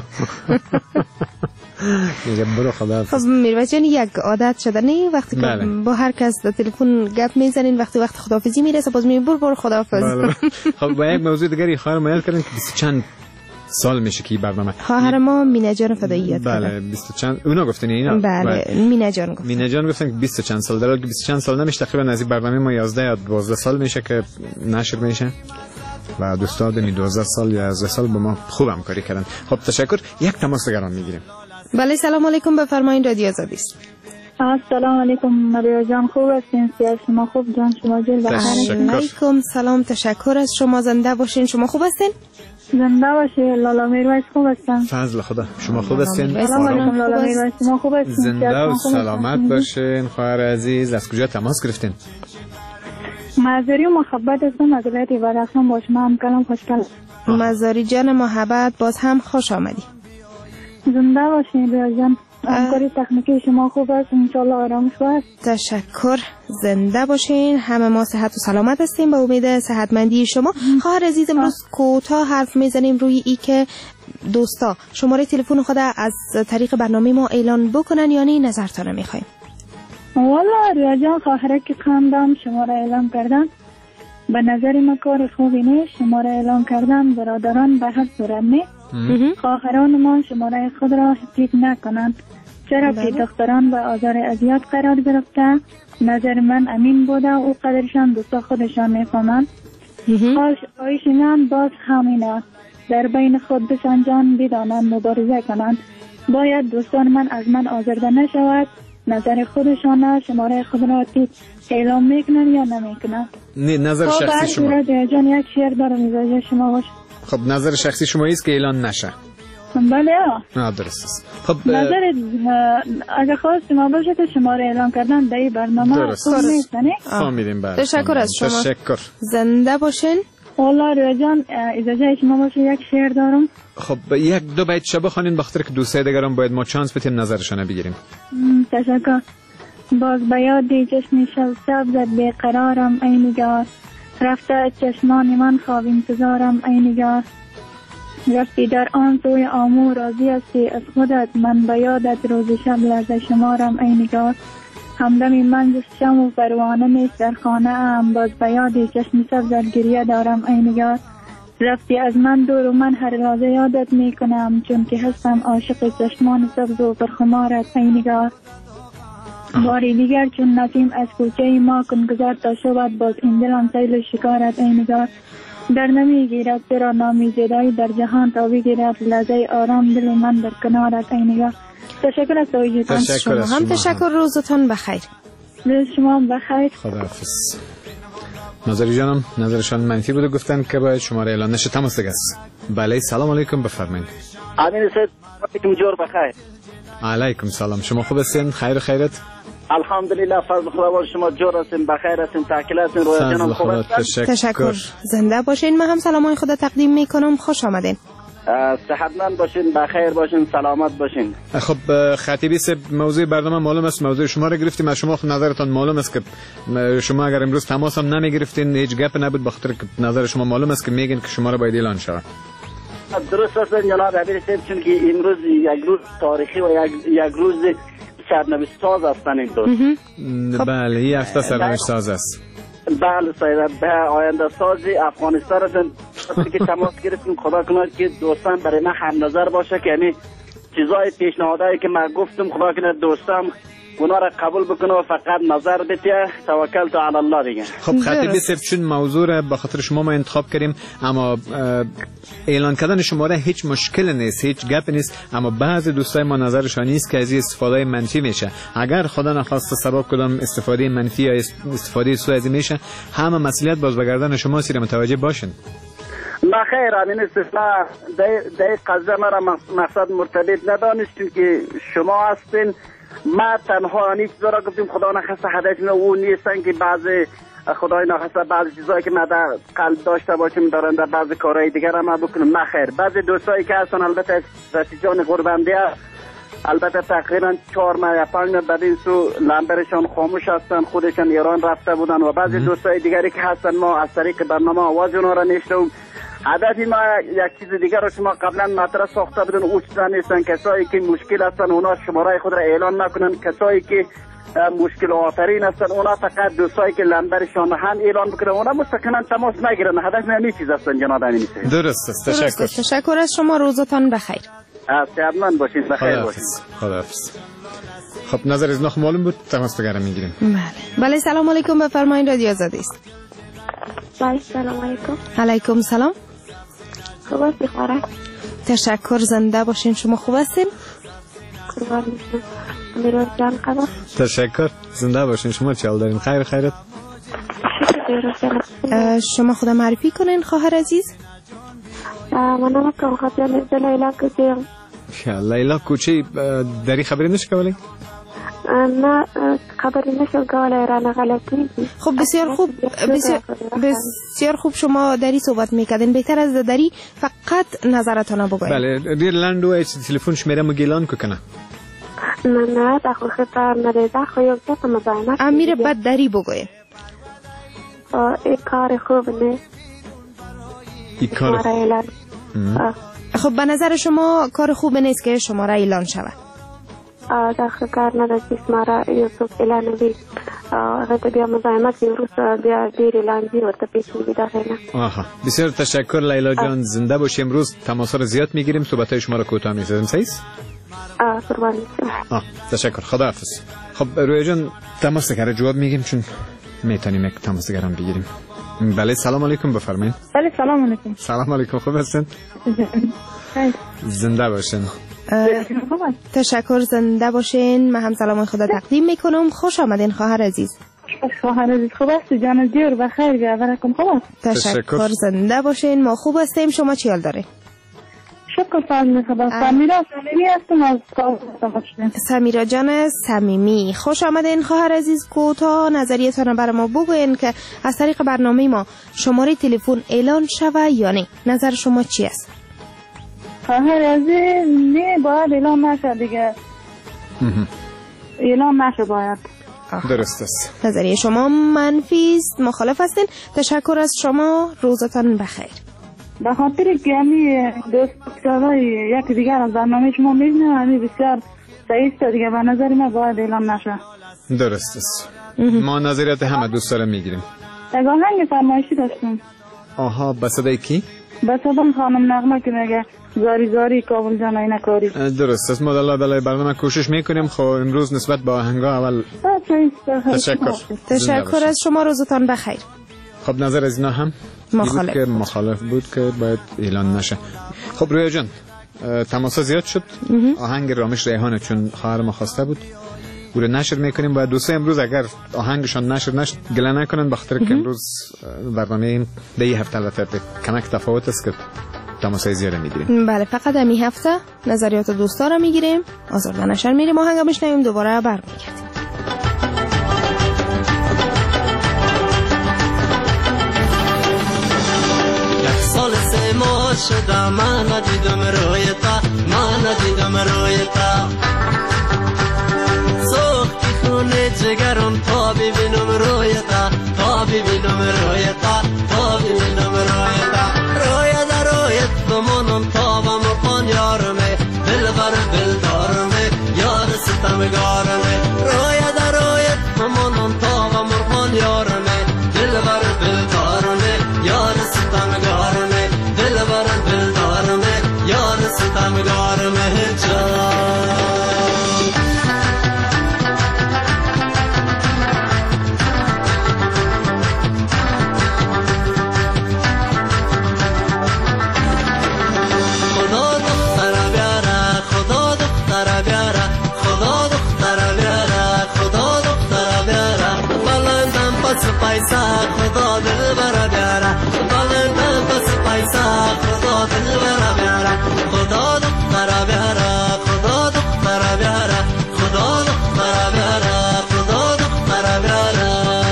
میگه برو خدا. خب میروز جان، یک عادت شده نه وقتی که بله. با هر کس در تلفن گپ میزنین وقتی وقت خداحافظی میرسه باز میگین برو برو خداحافظ. بله. خب با یک موضوع دیگری خواهر ما یاد کردن که بیست چند سال میشه که برنامه خواهر ما مینه جان فداییات کرده. بله بیست چند اونا گفتن اینا. بله مینه جان گفت. مینه جان گفتن که بیست چند سال، در حالی که بیست چند سال نمیشه، تقریبا از این برنامه ما یازده یا دوازده سال میشه که نشر میشه. و دوستان دمی دوازده سال یا یازده سال با ما خوب همکاری کردن. خب تشکر. یک تماس دیگران میگیریم. بله سلام علیکم، بفرمایید رادیو آزادی است. سلام علیکم مریا جان، خوب هستین؟ سیاست شما خوب جان؟ شما جل بخیر. علیکم سلام، تشکر از شما، زنده باشین. شما خوب هستین؟ زنده باشین. لالا میرویس خوب هستن؟ فضل خدا. شما خوب هستین؟ سلام علیکم لالا میرویس، شما خوب هستین؟ زنده و سلامت باشین. خواهر عزیز از کجا تماس گرفتین؟ مزاری و محبت هستم از ولایت ورقم. با شما هم کلام خوشگل. مزاری جان محبت، باز هم خوش آمدی. زنده باشین ریا جان. همکاری تکنیکی شما خوب است، انشالله آرامش باش. تشکر، زنده باشین. همه ما صحت و سلامت هستیم به امید صحتمندی شما. خواهر عزیز امروز کوتاه حرف میزنیم روی ای که دوستا شماره تلفن خود از طریق برنامه ما اعلان بکنن یا نه، نظرتان میخوایم. والا ریا جان، خواهره که خواندم شماره اعلان کردن به نظر ما کار خوبی نیست. شماره اعلان کردن برادران به هر صورت نیست. خواهران ما شماره خود را حفظ نکنند، چرا که دختران به آزار اذیت قرار گرفته. نظر من امین بوده او قدرشان دوستا خودشان میفهمند. آیشینان باز همینه، در بین خود بسنجان بدانند، مبارزه کنند. باید دوستان من از من آزرده نشود. نظر خودشان شماره خود را اعلام میکنن یا نمیکنن؟ نه نظر شخصی شما. جان یک شعر دارم میذاره شما باش. خب نظر شخصی شما است که اعلان نشه. بله نه درست است. خب نظر اگه خواست ما باشه که شماره اعلان کردن در این برنامه خوب نیست نه؟ فهمیدیم. بله تشکر از شما. تشکر. زنده باشین. والله ریا جان اجازه شما باشه یک شعر دارم. خب یک دو بیت شبه خوانین بخاطر که دوستای دیگران باید ما چانس بدیم نظرشون بگیریم. تشکر. باز به یادی چشم شب سبزت بیقرارم ای نگار، رفته چشمان من خواب انتظارم ای نگار، رفتی در آن سوی آمو راضی هستی از خودت، من به یادت روز شب لرزه شمارم ای نگار، همدمی من شم و پروانه نیست در خانه ام، باز به یادی چشم سبزت گریه دارم ای نگار، رفتی از من دور و من هر لحظه یادت می کنم، چون که هستم عاشق چشمان سبز و پرخمارت ای نگار. باری دیگر چون نسیم از کوچه ما کن گذار تا شود، باز این دلم سیل شکارت ای نگار، در نمی گیرد چرا نامی زدایی در جهان تا بگیرد لحظه آرام دل من در کنارت ای نگار. تشکر از توجیهتان. شما هم تشکر، روزتان بخیر. روز شما بخیر. خداحافظ. نظری جانم نظرشان منفی بوده، گفتن که باید شماره اعلان نشه. تماس است. بله سلام علیکم، بفرمایید. امین سید علیکم جور بخیر. علیکم سلام، شما خوب هستین؟ خیر خیرت؟ الحمدلله، فضل خدا بر شما، جور هستین، بخیر هستین، تاکل هستین، روی جانم خوب هستین. تشکر. زنده باشین. من هم سلامای خدا تقدیم میکنم. خوش آمدین. صحتمند باشین، بخیر باشین، سلامت باشین. خب خطیبی صاحب، موضوع برنامه معلوم است، موضوع شما را گرفتیم. از شما خود نظرتان معلوم است که شما اگر امروز تماس هم نمی گرفتین هیچ گپ نبود، بخاطر که نظر شما معلوم است که میگن که شما را باید اعلان شود. درست است جناب امیر صاحب، چون که امروز یک روز تاریخی و یک یک روز سرنوشت ساز هستن این دوست. بله، این هفته سرنوشت ساز است. بله سید، به آینده سازی افغانستان هستن که تماس گرفتیم. خدا کنه که دوستان برای من هم نظر باشه که یعنی چیزای پیشنهادایی که من گفتم خدا کنه دوستان اونا را قبول بکنه و فقط نظر بده. توکل تو علی الله دیگه. خب خطیبی صاحب، چون موضوع را به خاطر شما ما انتخاب کردیم، اما اعلان کردن شماره هیچ مشکل نیست، هیچ گپ نیست، اما بعضی دوستای ما نظرشان نیست که از این استفاده منفی میشه. اگر خدا نخواسته سبب کدام استفاده منفی یا استفاده سوء از میشه، همه مسئولیت باز به گردن شما سیر متوجه باشین. نه خیر، امین استثناء در قضیه مرا مقصد مرتبط ندانستیم که شما هستین. ما تنها نیچ دارا گفتیم خدا نخواسته هدف نه اون نیستن که بعضی خدای نخواسته بعضی چیزایی که ما در قلب داشته باشیم دارن در بعضی کارهای دیگر هم بکنیم. نه خیر، بعضی دوستایی که هستن البته رسیجان قربنده البته تقریبا چهار ماه یا پنج ماه بعد این سو لمبرشان خاموش هستن، خودشان ایران رفته بودن و بعضی دوستای دیگری که هستن ما از طریق برنامه آواز اونا را نشنویم. هدفی ما یک چیز دیگر رو شما قبلا مطرح ساخته بودن، او چیزا نیستن. کسایی که مشکل هستن اونا شماره خود را اعلان نکنن، کسایی که مشکل آفرین هستن اونا فقط دوستایی که لمبرشان هم اعلان بکنن، اونا مستقیما تماس نگیرن. هدف همین چیز هستن جناب امین. درست است. تشکر. تشکر از شما، روزتان بخیر. صحتمند باشین، بخیر باشین. خداحافظ. خب نظر از نخ معلوم بود، تماس دیگر میگیریم. بله. بله سلام علیکم، بفرمایید، رادیو آزادی است. بله سلام علیکم. علیکم سلام. خوب هستی خواهر؟ تشکر. زنده باشین. شما خوب هستین؟ قربان میشم. امیرواز جان خبر؟ تشکر. زنده باشین. شما چه حال دارین؟ خیر خیرت؟ شما خدا معرفی کنین خواهر عزیز. من نام کم خاطر لیلا کوچه. لیلا کوچه داری خبری نشه کولی؟ نه خبری نشه کولی، رانه غلطی. خب بسیار خوب، بسیار بسیار خوب. شما دری صحبت میکردین، بهتر از دری فقط نظرتان بگوین. بله دیر لندو ایچ تلفن شمیره مگیلان کو کنه. نه نه داخل خطر نده، داخل یک دفعه مزاحمت. امیر بد دری بگوین. این کار خوب نه. این کار خب به نظر شما کار خوب نیست که شماره اعلان شود؟ داخل کار نداره که شماره یوسف اعلان بید. غیت بیا مزاحمت امروز بیا دیر اعلان بید و تپیش میدی داخل. آها بسیار تشکر لیلا جان، زنده باشی. امروز تماس رو زیاد میگیریم، صحبتهای شما رو کوتاه میسازیم. صحیح؟ آه قربان میشم. آه تشکر، خداحافظ. خب رویا جان تماس دیگر جواب میگیم چون میتونیم یک تماس دیگر هم بگیریم. بله سلام علیکم، بفرمایید. بله سلام علیکم. سلام علیکم، خوب هستین؟ زنده باشین. تشکر. زنده باشین. من هم سلام خدا تقدیم میکنم. خوش آمدین خواهر عزیز. خواهر عزیز خوب هستی؟ جان جور بخیر گردنکم خوب است. تشکر. زنده باشین. ما خوب هستیم. شما چی حال داره؟ شکر فضل خدا. سمیرا صمیمی هستم از کابل. سمیرا جان صمیمی، خوش آمدین خواهر عزیز. کوتاه نظریتان برای ما بگوین که از طریق برنامه ما شماره تلفن اعلان شود یا نه. نظر شما چی است؟ خواهر عزیز نه، باید اعلان نشه دیگه. اعلان نشه باید. درست است. نظریه شما منفی است، مخالف هستین. تشکر از شما، روزتان بخیر. به خاطر که همی دوست یکی دیگر از برنامه شما میبینه، همی بسیار صحیح است دیگه. به نظر من باید اعلان نشه. درست است. ما نظریات همه دوست دارم میگیریم. یک آهنگ فرمایشی داشتم. آها به صدای کی؟ به صدای خانم نغمه که میگه زاری زاری کابل جان اینا کاری. درست است. ما در برای برنامه کوشش میکنیم. خب امروز نسبت به آهنگا اول تشکر. تشکر از شما، روزتان بخیر. خب نظر از اینا هم مخالف بود که مخالف بود که باید اعلان نشه. خب رویا جان تماس زیاد شد. آهنگ رامش ریحانه چون خواهر ما خواسته بود او رو نشر میکنیم و دوستای امروز اگر آهنگشان نشر نشد گله نکنن، بخاطر که امروز برنامه ده هفته البته کمک تفاوت است که تماسای زیاده میگیریم. بله، فقط همین هفته نظریات دوستا رو میگیریم، آزرده نشر میریم، آهنگ بشنویم، دوباره برمیگردیم. سال سه ماه شده من ندیدم رویتا، من ندیدم رویتا، سوختی خونه جگرم تا ببینم رویتا، تا ببینم رویتا، تا ببینم رویتا، رویتا رویت بمانم تا بمرخان یارمه، دلبر دلدارمه، یار ستمگارمه، رویتا رویت بمانم تا بمرخان یارمه، دلبر دلدارمه، یار ستمگارمه، دلبر دلدارمه، یار ستمگارمه جان. پیسا خدا دل برا بیاره، بالندم پس پیسا خدا دل برا بیاره، خدا دختر بیاره، خدا دختر بیاره، خدا دختر بیاره، خدا دختر بیاره.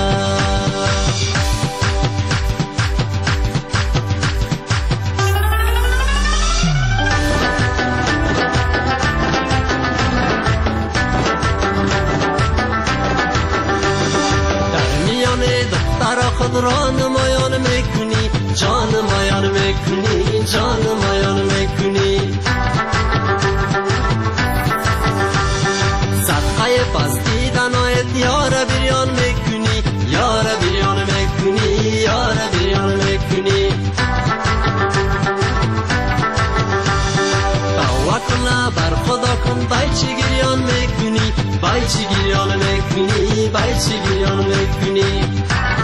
خود را نمایان میکنی، جان مایان میکنی، جان مایان میکنی، صدقه پس دیدنایت یار بریان میکنی، یار بریان میکنی، یار بریان میکنی، توکل بر خدا کن، بای چی گریان میکنی، بای چی گریان میکنی، بای چی گریان میکنی،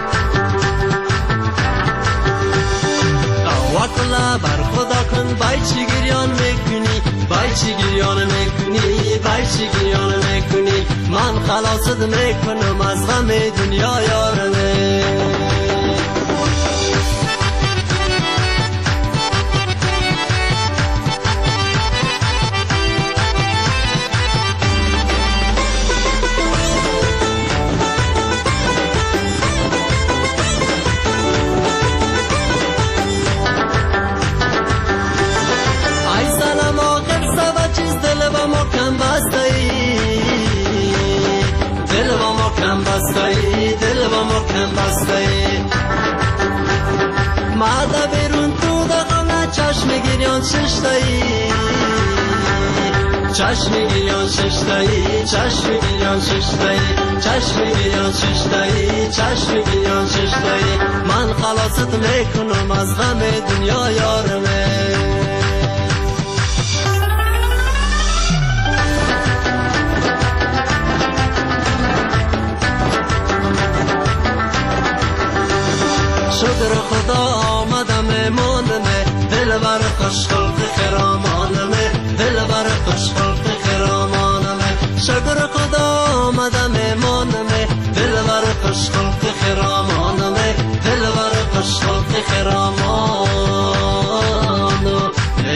توکل بر خدا کن، بای چی گریان میکنی، بای چی گریان میکنی، بای چی گریان میکنی، من خلاصت میکنم از غم دنیا یارمه. دل با محکم بسته مادا بیرون تو دخانه چشم گریان ششتایی، چشم گریان ششتایی، چشم گریان ششتایی، چشم گریان ششتایی، چشم گریان ششتایی، من خلاصت میکنم از غم دنیا یارمه. شکر خدا آمدم ماندمه، دل بر خوش خلق خرامانمه، دل بر خوش خلق خرامانمه، شکر خدا آمدم ماندمه، دل بر خوش خلق خرامانمه، دل بر خوش خلق خرامانمه.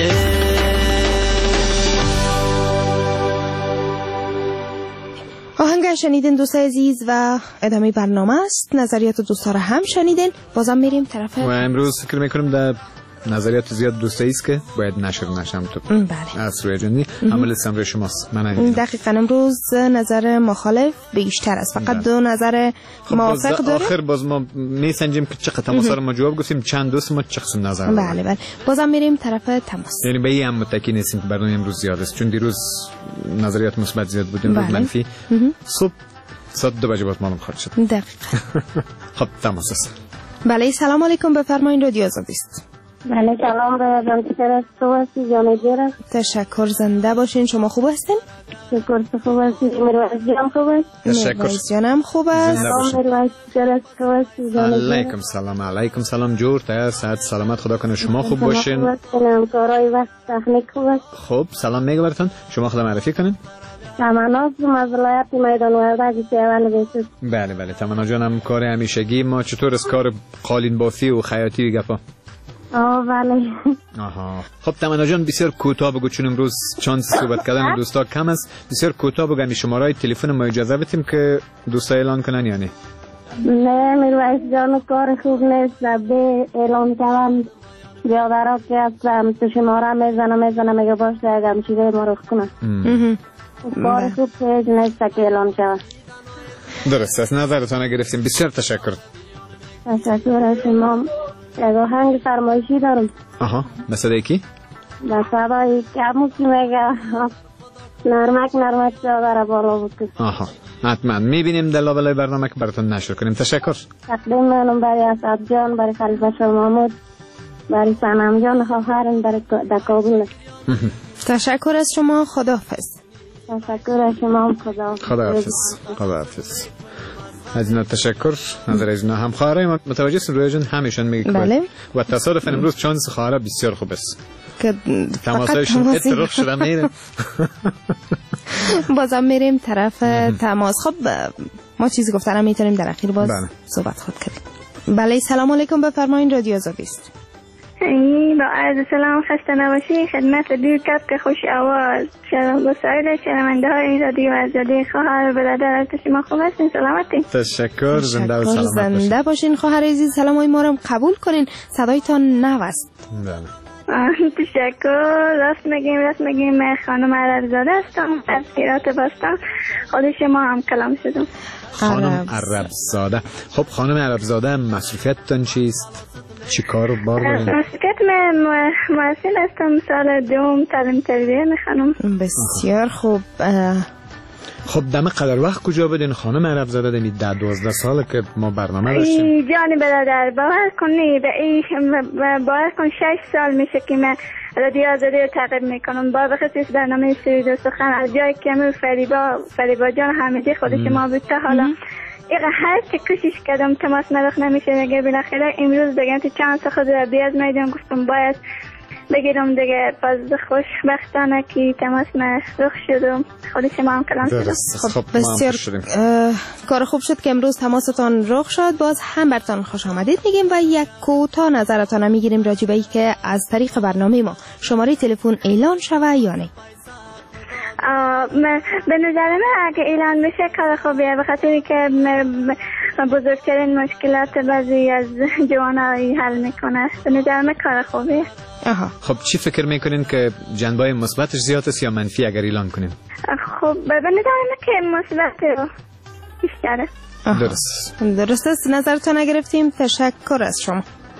آهنگ شنیدین دوستای عزیز و ادامه برنامه است. نظریات دوستا رو هم شنیدین. بازم میریم طرف و امروز فکر میکنم در نظریات زیاد دوستایی است که باید نشر نشم تو. بله. از روی جنی عمل سمر شماست. من نمیدونم. دقیقاً امروز نظر مخالف بیشتر است. فقط دو نظر موافق داره. آخر باز ما میسنجیم که چقدر تماس رو ما جواب گفتیم، چند دوست ما چه قسم نظر دارن. بله بله. بازم میریم طرف تماس. یعنی به این هم متکی نیستیم که برنامه امروز زیاد است، چون دیروز نظریات مثبت زیاد بود، امروز منفی. صبح ساعت دو بجه باز معلوم خواهد شد. دقیقاً. خب تماس است. بله سلام علیکم، بفرمایید رادیو آزادی است. بله سلام به جان تو هستی جان جیرم. تشکر، زنده باشین. شما خوب هستین؟ شکر تو خوب هستی. مروز جان خوب است. تشکر جانم خوب است. سلام مروز جان تو هستی جان. علیکم سلام. علیکم سلام جور تا صحت سلامت خدا کنه شما خوب باشین. سلام کارای وقت تکنیک خوب است. خب سلام میگه براتون. شما خودم معرفی کنین. تمنا از ولایت میدان وردک پیوند بیست. بله بله تمنا جان هم کار همیشگی ما. چطور از کار قالین بافی و خیاطی گپا؟ آه بله. آها خب تمنا جان بسیار کوتاه بگو چون امروز چانس صحبت کردن دوستا کم است. بسیار کوتاه بگو شماره تلفن ما اجازه بدیم که دوستا اعلان کنن یا نه؟ نه میرویس جان کار خوب نیست به اعلان کنم بیادرها که هستم تو شماره میزنم میزنم میگه باشه اگه همچیده ما رخ کنم کار خوب که نیست که اعلان شود. درست است نظرتان گرفتیم. بسیار تشکر. تشکر از شما. یک آهنگ فرمایشی دارم. آها به صدای کی؟ به صدای کمو که میگه نرمک نرمک چادر بالا بود. آها حتما میبینیم در لابلای برنامه که براتون نشر کنیم. تشکر. تقدیم منم برای اسعد جان، برای خلیفه شاه محمود، برای سنم جان خواهرم برای در کابل. تشکر از شما. خداحافظ. تشکر از شما. خدا خداحافظ. خداحافظ. از اینا تشکر. نظر از اینا هم خواهرای ما متوجه هستین رویا جان همیشون میگه بله. و تصادفاً امروز چانس خواهرا بسیار خوب است که تماسایشون اتفاق شده میره. بازم میریم طرف تماس. خب ما چیزی گفتنم میتونیم در اخیر باز بله. صحبت خود کنیم. بله سلام علیکم بفرمایید رادیو آزادی است. با عرض سلام خسته نباشی خدمت دیر کب که خوش آواز شما سایر شنونده های رادیو آزادی خواهر برادر از شما خوب هستین سلامتین. تشکر. زنده و سلامت باشین. زنده باشین خواهر عزیز. سلام های ما رو قبول کنین صدایتان نوست. بله تشکر. راست میگیم راست میگیم. خانم عربزاده هستم از هرات باستان. خود شما هم کلام شدم. خانم عربزاده. خب خانم عربزاده مسئولیتتان چیست؟ چی کار و بار دارین؟ مسئولیت من محصل هستم سال دوم تعلیم تربیه میخوانم. بسیار خوب. خب دم قدر وقت کجا بدین خانم عربزاده؟ دمی ده دوازده ساله که ما برنامه داشتیم. جان برادر باور کنی به این باور کن شش سال میشه که من رادیو آزادی رو تعقیب میکنم با بخصوص برنامه سرود و سخن از جایی که من فریبا فریبا جان حمیدی خود شما بود تا حالا ایقا هر چه کشش کردم تماس مرخ نمیشه دیگه. بالاخره امروز دیگه تو چند تا خود رو بیاد میدم گفتم باید بگیرم دیگه. باز خوشبختانه که تماس مرخ شدم خود شما هم کلام شدم. خب بسیار کار خوب شد که امروز تماستان رخ شد. باز هم برتان خوش آمدید میگیم و یک کوتاه نظرتان میگیریم راجع به ای که از طریق برنامه ما شماره تلفن اعلان شوه یا نه. به نظر من اگه اعلان بشه کار خوبیه به خاطر که بزرگترین مشکلات بعضی از جوانایی حل میکنه. به نظر من کار خوبیه. آها. خب چی فکر میکنین که جنبه مثبتش زیاد است یا منفی اگر اعلان کنیم؟ خب به نظر من که مثبت بیشتره. درست درست است. نظرتون گرفتیم. تشکر از شما.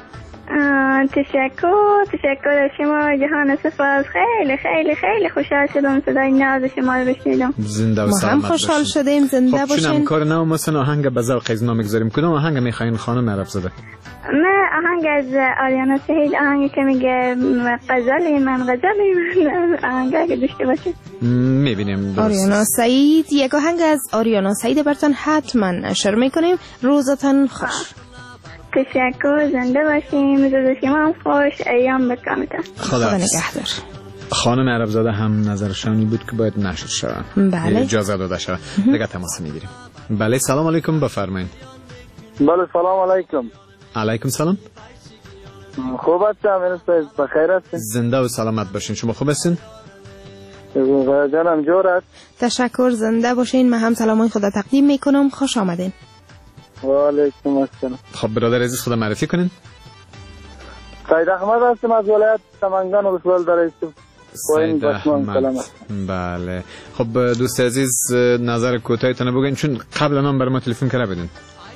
تشکر تشکر شما جهان سپاس. خیلی خیلی خیلی خوشحال شدم صدای ناز شما رو بشنیدم. زنده و سلامت باشین. ما هم خوشحال شدیم. زنده خب باشین. چون هم کار نو مثلا آهنگ به ذوق از ما میگذاریم. کدوم آهنگ میخواین خانم عربزاده؟ من آهنگ از آریانا سعید آهنگی که میگه غزلی من غزلی من آهنگی که داشته باشید. میبینیم. آریانا سعید. یک آهنگ از آریانا سعید براتون حتما نشر میکنیم. روزتان خوش. تشکر. زنده باشیم. روز شما هم خوش. ایام بکامتن. خدا نگهدار. خانم عربزاده هم نظرشانی بود که باید نشر شود. بله. اجازه داده شود. دیگه تماس میگیریم. بله سلام علیکم بفرمایید. بله سلام علیکم. علیکم سلام. خوب هستم مرسی. بخیر هستین؟ زنده و سلامت باشین. شما خوب هستین؟ جانم جور است. تشکر. زنده باشین. من هم سلامای خدا تقدیم میکنم. خوش آمدین. و علیکم السلام. خب برادر عزیز خدا معرفی کنین. سید احمد هستم از ولایت سمنگان و رسول در ایستم. سید احمد. بله خب دوست عزیز نظر کوتاهتون بگین چون قبل نام بر ما تلفن کرده بودین.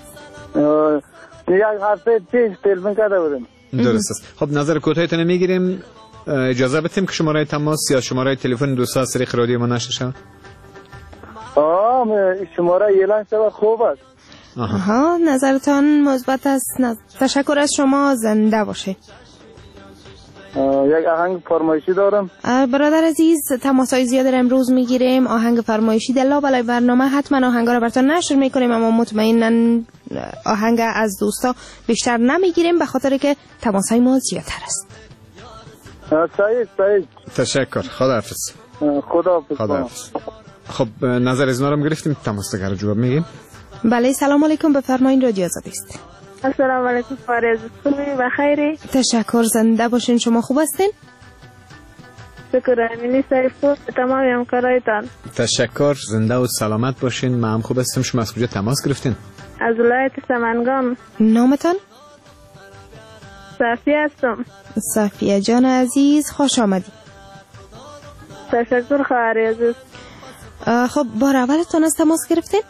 یک هفته پیش تلفن کرده بودیم. درست است. خب نظر کوتاهتون میگیریم. اجازه بدیم که شماره تماس یا شماره تلفن دوستا از طریق رادیو ما نشر شود. آه شماره اعلان شود خوب است. آها نظرتان مثبت است. تشکر از شما. زنده باشید. یک آهنگ فرمایشی دارم. برادر عزیز تماسای زیاد امروز میگیریم. آهنگ فرمایشی در لابلای برنامه حتما آهنگا رو براتون نشر میکنیم اما مطمئنا آهنگ از دوستا بیشتر نمیگیریم به خاطر که تماسای ما زیادتر است. سعید سعید تشکر. خداحافظ. خداحافظ. خداحافظ. خب نظر از نارم گرفتیم، تماسگر جواب میگیم. بله سلام علیکم، بفرمایید رادیو آزادی است. السلام علیکم فارز، خوبی و خیری؟ تشکر، زنده باشین. شما خوب هستین؟ شکر. امینی سریفو تمام همکارایتان. تشکر، زنده و سلامت باشین. من هم خوب هستم. شما از کجا تماس گرفتین؟ از ولایت سمنگان. نامتان؟ صافیه هستم. صافیه جان عزیز، خوش آمدید. تشکر خواهر عزیز. خب بار اولتون از تماس گرفتین؟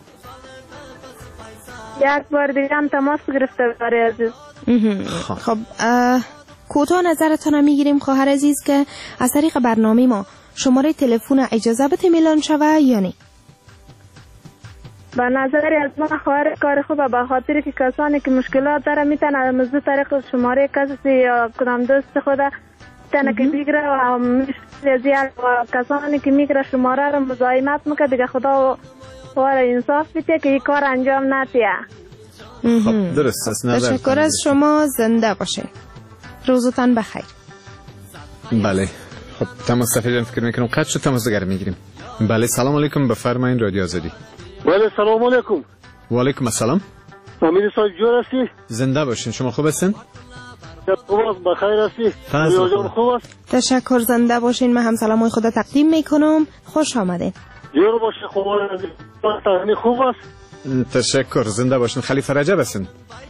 یک بار دیگه هم تماس گرفته خواهر عزیز. خب کوتاه نظرتون میگیریم خواهر عزیز که از طریق برنامه ما شماره تلفن اجازه بده میلان شوه یا نه؟ به نظر از من خواهر کار خوبه، به خاطر که کسانی که مشکلات داره میتونه از طریق شماره کسی یا کدام دوست خود تنه که بگیره و میشه و کسانی که میگیره شماره رو مزاحمت میکنه دیگه خدا و انصاف بیته که این کار انجام نتیه. خب درست است. نظر تشکر از شما، زنده باشه. روزتان بخیر. بله خب تماس صفحه فکر میکنم قد شد، تماس دیگر میگیریم. بله سلام علیکم، بفرمایید رادیو آزادی. بله سلام علیکم. و علیکم السلام. امیر صاحب جور هستی؟ زنده باشین. شما خوب هستین؟ خوب است، بخیر هستی؟ فضل خوب است. تشکر، زنده باشین. من هم سلامای خدا تقدیم میکنم. خوش آمدین. جور باشین. خوب است. خوب است. تشکر، زنده باشین. خلیفه رجب هستین؟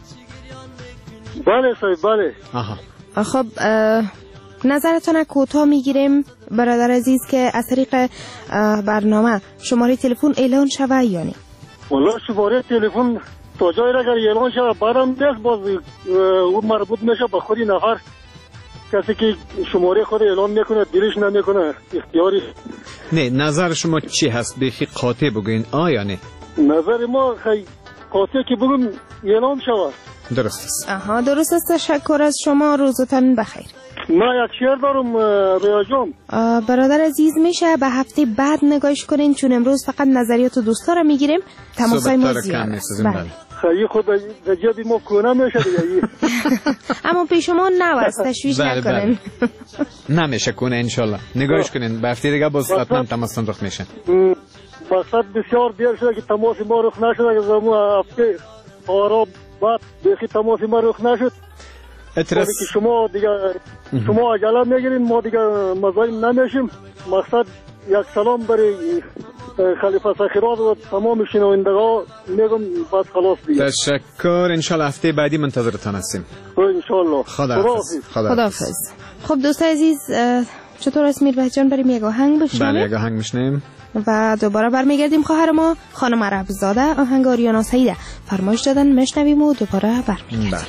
بله صاحب بله. آها. خب نظرتون کوتاه میگیریم برادر عزیز که از طریق برنامه شماره تلفن اعلان شوه یا نه؟ والله شماره تلفن تا جایی را اگر اعلان شوه برام دست باز اون مربوط میشه به خودی نفر. کسی که شماره خود اعلان میکنه دیلش نمیکنه اختیاری. نه نظر شما چی هست؟ بخی قاطع بگوین آیا نه؟ نظر ما خیلی قاطع که بگم اعلان شوه. درست است. آها درست است. تشکر از شما، روزتان بخیر. ما یک شعر دارم ریاجم. برادر عزیز میشه به هفته بعد نگاهش کنین چون امروز فقط نظریات دوستا رو میگیریم. تماسای ما زیاد است. خیلی خود جدی ما کنه میشه دیگه. اما پیش ما نوست، تشویش نکنین. نمیشه کنه انشالله. نگاهش کنین به هفته دیگه باز حتما تماس رخ میشه. مقصد بسیار دیر شده که تماس ما رخ نشده که زمان هفته آرام بعد بخی تماس ما رخ نشد. اترس که شما دیگه شما عجله میگیرین ما دیگه مزاحم نمیشیم. مقصد یک سلام برای خلیفه سخیرات و تمام شنوندگان میگم بس خلاص دیگه. تشکر. انشالله هفته بعدی منتظرتان هستیم. انشالله. خداحافظ. خداحافظ. خب دوستای عزیز چطور است میربه جان؟ بریم یک آهنگ بشنویم. بله یک آهنگ میشنیم و دوباره برمیگردیم. خواهر ما خانم عربزاده آهنگ آریانا سعیده فرمایش دادن، میشنویم و دوباره برمیگردیم. بله.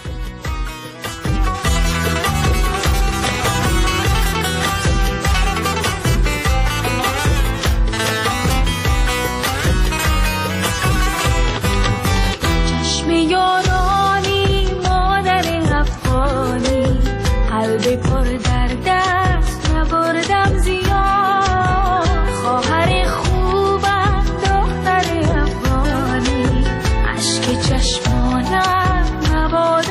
یارانی مادر افغانی قلب پر در دست نبردم زیاد. خواهر خوبم دختر افغانی اشک چشمانم نباد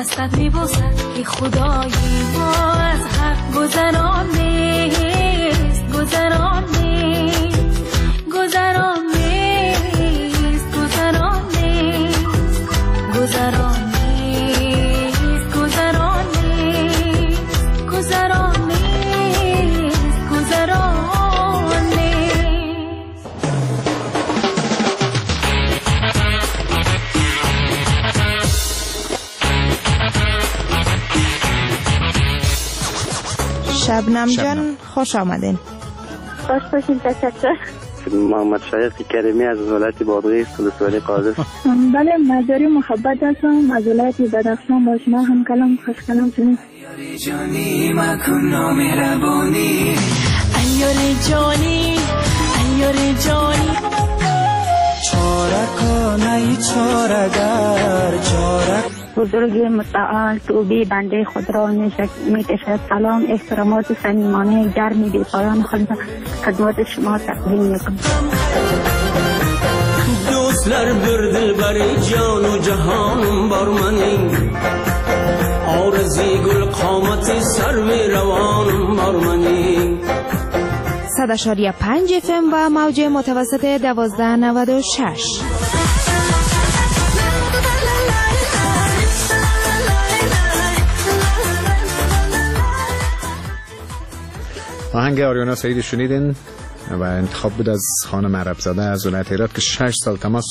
دستت میبوسد که خدای ما از حق گذران نیست، گذران نیست، گذران نیست، گذران نیست، گذران نیست، گذران نیست، گذران نیست، گذران نیست. شبنم جان خوش آمدین. خوش باشین. تشکر. محمد شایق کریمی از ولایت بادغیس ولسوالی قادس. بله مزاری محبت هستم از ولایت بدخشان. با شما هم کلام خوش کلام شدیم. جانی مکن نامهربانی، ایار جانی، ایار جانی. چارکانه چارگر چارک بزرگ متعال توبی بنده خود را می‌کشد. سلام احترامات صمیمانه گرمی بی پایان خود خدمت شما تقدیم می‌کنم. دوستlar bir dilbar jon و جهان بر منی، آرزوی گل قامت سرو روان بر منی. صد اشاریه پنج اف ام و موج متوسط دوازده نود و شش. آهنگ آریانا سعیدی شنیدین و انتخاب بود از خانم عرب زاده از ولایت هرات که شش سال تماس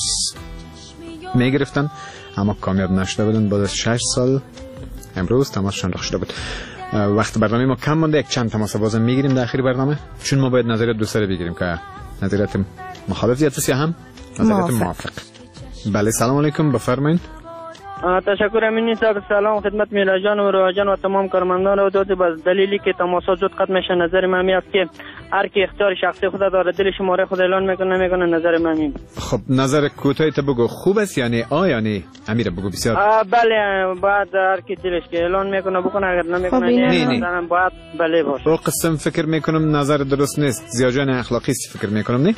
می گرفتن اما کامیاب نشده بودن. بعد از شش سال امروز تماسشان رخ شده بود. وقت برنامه ما کم مونده، یک چند تماس بازم میگیریم در آخر برنامه، چون ما باید نظریات دوست رو بگیریم که نظریات مخالف زیاد یا هم نظریات موافق. بله سلام علیکم، بفرمایید. تشکر. امین صاحب سلام خدمت میلا جان و روح جان و تمام کارمندان و دوست. بس دلیلی که تماسات زود قطع میشه نظر من است که هر کی اختیار شخصی خود داره، دل شماره خود اعلان میکنه نمیکنه. نظر من می خب نظر کوتاهی تو بگو، خوب است یعنی آ یعنی امیر بگو بسیار. بله باید هر کی دلش که اعلان میکنه بکنه، اگر نمیکنه نه نه باید بله باشه. او قسم فکر میکنم نظر درست نیست، زیاجان اخلاقی است فکر میکنم نه.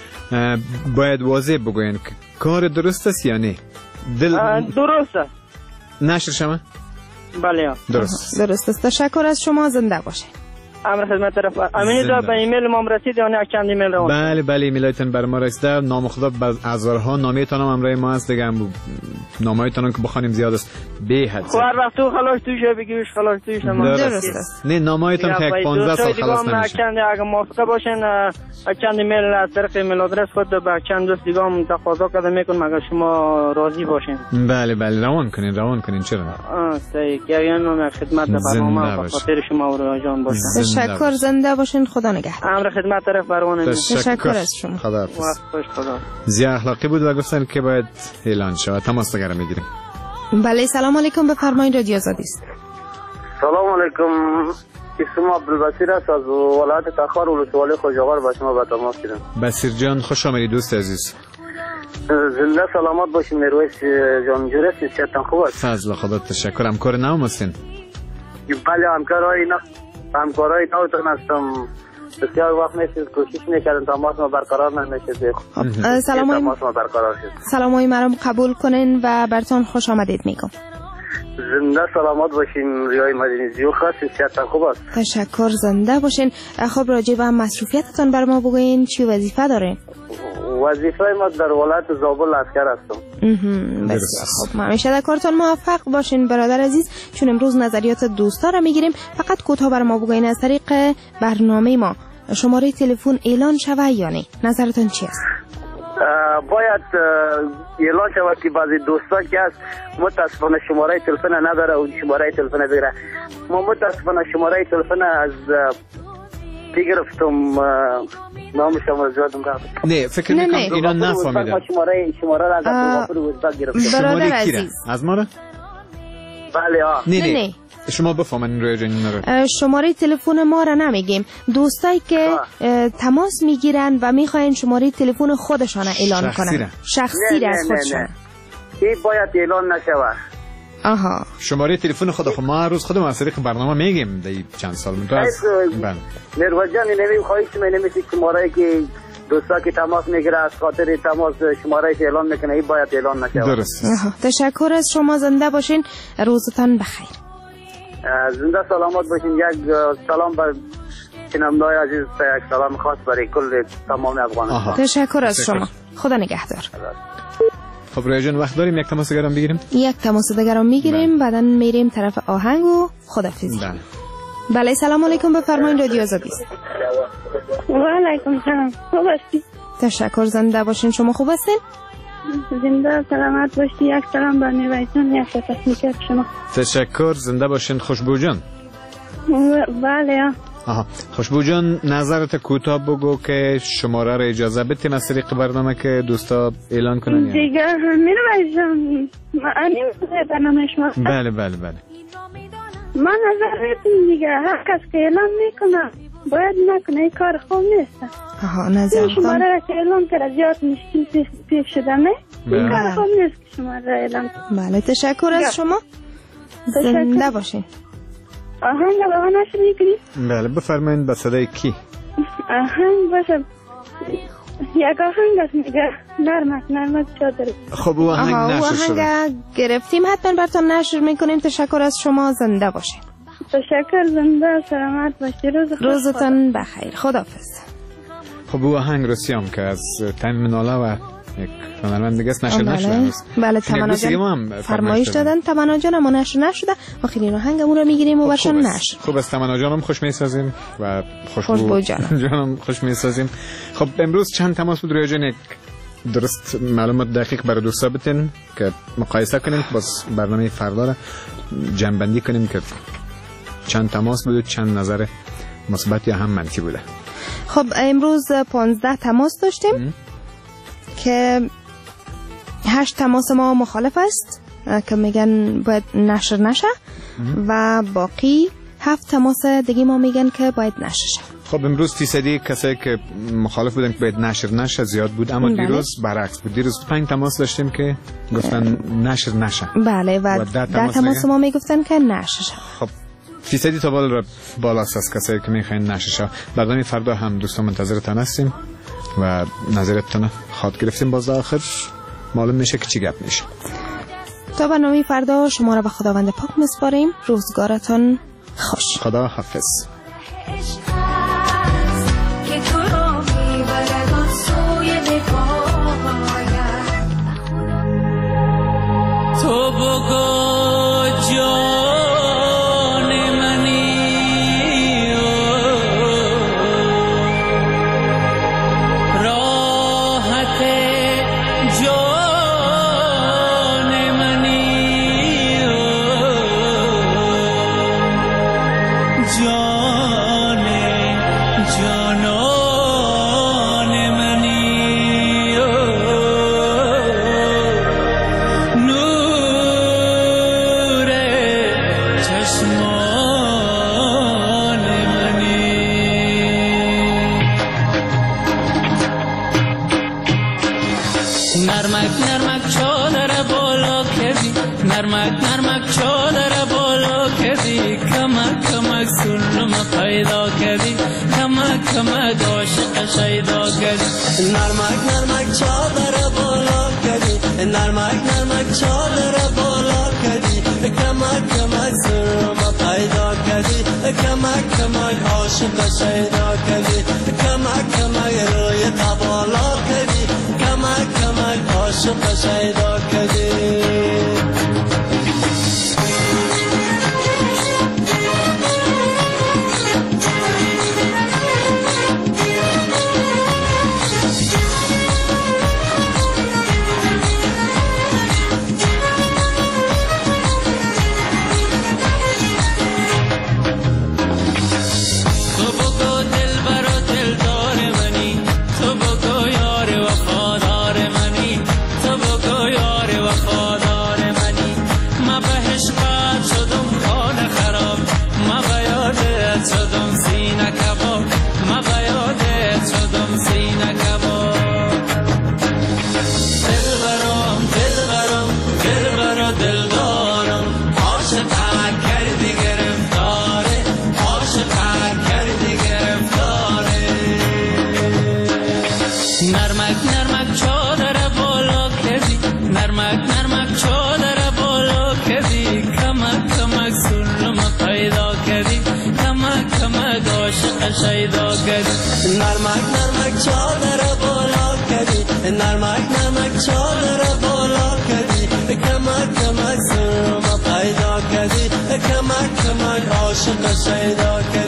باید واضح بگوین که کار درست است یا نه. دل درست است. نشر شما؟ بله درست درست است. تشکر از شما، زنده باشید. امر خدمت طرف امین جان به ایمیل ما رسید یا نه چند ایمیل رو؟ بله بله ایمیلتون بر ما رسیده. نام خدا به هزارها نامیتون هم امروز ما هست دیگه. نامایتون که بخونیم زیاد است به حد. خب هر وقت تو خلاص توشه بگیش خلاص توش ما درست است. نه نامایتون که پانزده سال خلاص نمیشه. چند اگه موافقه باشین چند ایمیل از طریق ایمیل آدرس خود به چند دوست دیگه هم تقاضا کرده میکنم اگر شما راضی باشین. بله بله روان کنین روان کنین چرا؟ آه صحیح. که نام خدمت برنامه به خاطر شما و جان باشه. تشکر، زنده باشین، خدا نگهدار. امر خدمت طرف پروانه. تشکر از شما. خدا حافظ. زیاد اخلاقی بود و گفتن که باید اعلان شود. تماس دیگر میگیریم. بله سلام علیکم، بفرمایید. رادیو آزادی است. سلام علیکم، اسم عبدالبصیر است از ولایت تخار ولسوالی خوشاغار. با شما به تماس گیرم. بصیر جان خوش آمدید دوست عزیز. زنده سلامت باشین. میرویس جان جورس صحتتان خوب است؟ فضل خدا. تشکر. همکار نام هستین؟ بله همکارای نه همکارای نوتون هستم. بسیار وقت میشید کوشش میکردن تماس ما برقرار نمیشد. سلام تماس ما برقرار شد. سلامای مرا قبول کنین و براتون خوش آمدید میگم. زنده سلامت باشین. ریای مدینی زیو خاص صحت خوب است. تشکر، زنده باشین. خب راجع به مصروفیتتون بر ما بگوین، چی وظیفه دارین؟ وظیفه ما در ولایت زابل عسکر هستم. بسیار خب، همیشه در کارتون موفق باشین برادر عزیز. چون امروز نظریات دوستا را میگیریم، فقط کوتاه بر ما بگوین از طریق برنامه ما شماره تلفن اعلان شوه یا نه؟ نظرتون چی است؟ باید اعلان شود که بعضی دوستا که هست متاسفانه شماره تلفن نداره و شماره تلفن بگیره. ما متاسفانه شماره تلفن از بگرفتم نام شما زیادم رفت. نه فکر میکنم اینا نفهمیدم. شماره شماره را از وافر وزبا گرفتم. برادر عزیز از ما را؟ بله ها. نه نه شما بفهمین روی جنین رو. شماره تلفن ما را نمیگیم. دوستایی که تماس میگیرن و میخواین شماره تلفن خودشان اعلان کنن. شخصی را از خودشان. این باید اعلان نشود. آها. شماره تلفن خود خود ما هر روز خودم از طریق برنامه میگیم دی چند سال من تو از نروجان نمی خواهیش می نمیسی شماره که دوستا که تماس میگیره از خاطر تماس شمارهش اعلان میکنه، این باید اعلان نشه. درست. تشکر از شما، زنده باشین، روزتان بخیر. زنده سلامت باشین. یک سلام بر شنونده‌های عزیز، یک سلام خاص برای کل تمام افغانستان. تشکر از شما، خدا نگهدار. خب ریا جان وقت داریم یک تماس دیگرم بگیریم؟ یک تماس دیگرم میگیریم، بعدا میریم طرف آهنگ و خدافظی. بله. بله سلام علیکم، بفرمایید، رادیو آزادی است. و علیکم سلام، خوب هستی؟ تشکر، زنده باشین. شما خوب هستین؟ زنده سلامت باشی. یک سلام بر میرایتان، یک تسلیت شما. تشکر، زنده باشین. خوشبو جان. بله. آها خوشبو جان، نظرت کوتاه بگو که شماره را اجازه بدیم از طریق برنامه که دوستا اعلان کنن. دیگه میرایت جان، معنی برنامه شما. بله بله بله. من نظرتون دیگه هر کس که اعلان میکنه باید نکنه، این کار خوب نیست. آها نظر شماره را که اعلان کرده زیاد مشکل پیش شده نه، این کار خوب نیست که شماره را اعلان کنه. بله تشکر از شما، زنده باشین. آهنگ با من نشر میکنی؟ بله بفرمایید. به صدای کی؟ آهنگ باشه، یک آهنگ است میگه نرمک نرمک چادر. خب او آهنگ نشر شده. آهنگ گرفتیم، حتما براتون نشر میکنیم. تشکر از شما، زنده باشین. تشکر، زنده سلامت باشی. روز روزتون بخیر، خداحافظ. خب او آهنگ رو سیام که از تیم مناله و یک هنرمند دیگه است نشر نشده. بله تمنا جان فرمایش دادن، تمنا جان اما نشر نشده. ما خیلی آهنگمون رو میگیریم و برشان نشر. خوب است، تمنا جانم خوش میسازیم و خوشبو جانم جانم خوش میسازیم. خب امروز چند تماس بود ریا جان؟ یک درست معلومات دقیق برای دوستا بتین که مقایسه کنیم، باز برنامه فردا را جمع‌بندی کنیم که چند تماس بود، چند نظر مثبت یا هم منفی بوده. خب امروز پانزده تماس داشتیم که هشت تماس ما مخالف است که میگن باید نشر نشه و باقی هفت تماس دیگه ما میگن که باید نشر شه. خب امروز فیصدی کسایی که مخالف بودن که باید نشر نشه زیاد بود، اما بله. دیروز برعکس بود. دیروز پنج تماس داشتیم که گفتن نشر نشه. بله و, و ده تماس, تماس ما میگفتن که نشر شه. خب فیصدی تا بالا بالاست از کسایی که میخواین نشر شه. برنامه فردا هم دوستان منتظرتان هستیم و نظرتون خواد گرفتیم. باز آخر معلوم میشه که چی گپ میشه. تا برنامه فردا شما را به خداوند پاک میسپاریم. روزگارتون خوش. خدا حافظ. تو بگو جان منی راحت جان منی جان جانان منی نرمک نرمک چادر بالا کردی، نرمک نرمک چادر بالا کردی، کمک کمک سلم پیدا کردی، کمک کمک عاشق شیدا کردی. نرمک نرمک چادر بالا کردی، نرمک نرمک چادر بالا کردی، کمک کمک سلم پیدا کردی، کمک کمک عاشق شیدا کردی، کمک کمک روی بالا کردی، کمک کمک عاشق شیدا کردی. چادر بالا کردی کمک کمک سرما پیدا کردی کمک کمک عاشق شیدا کردی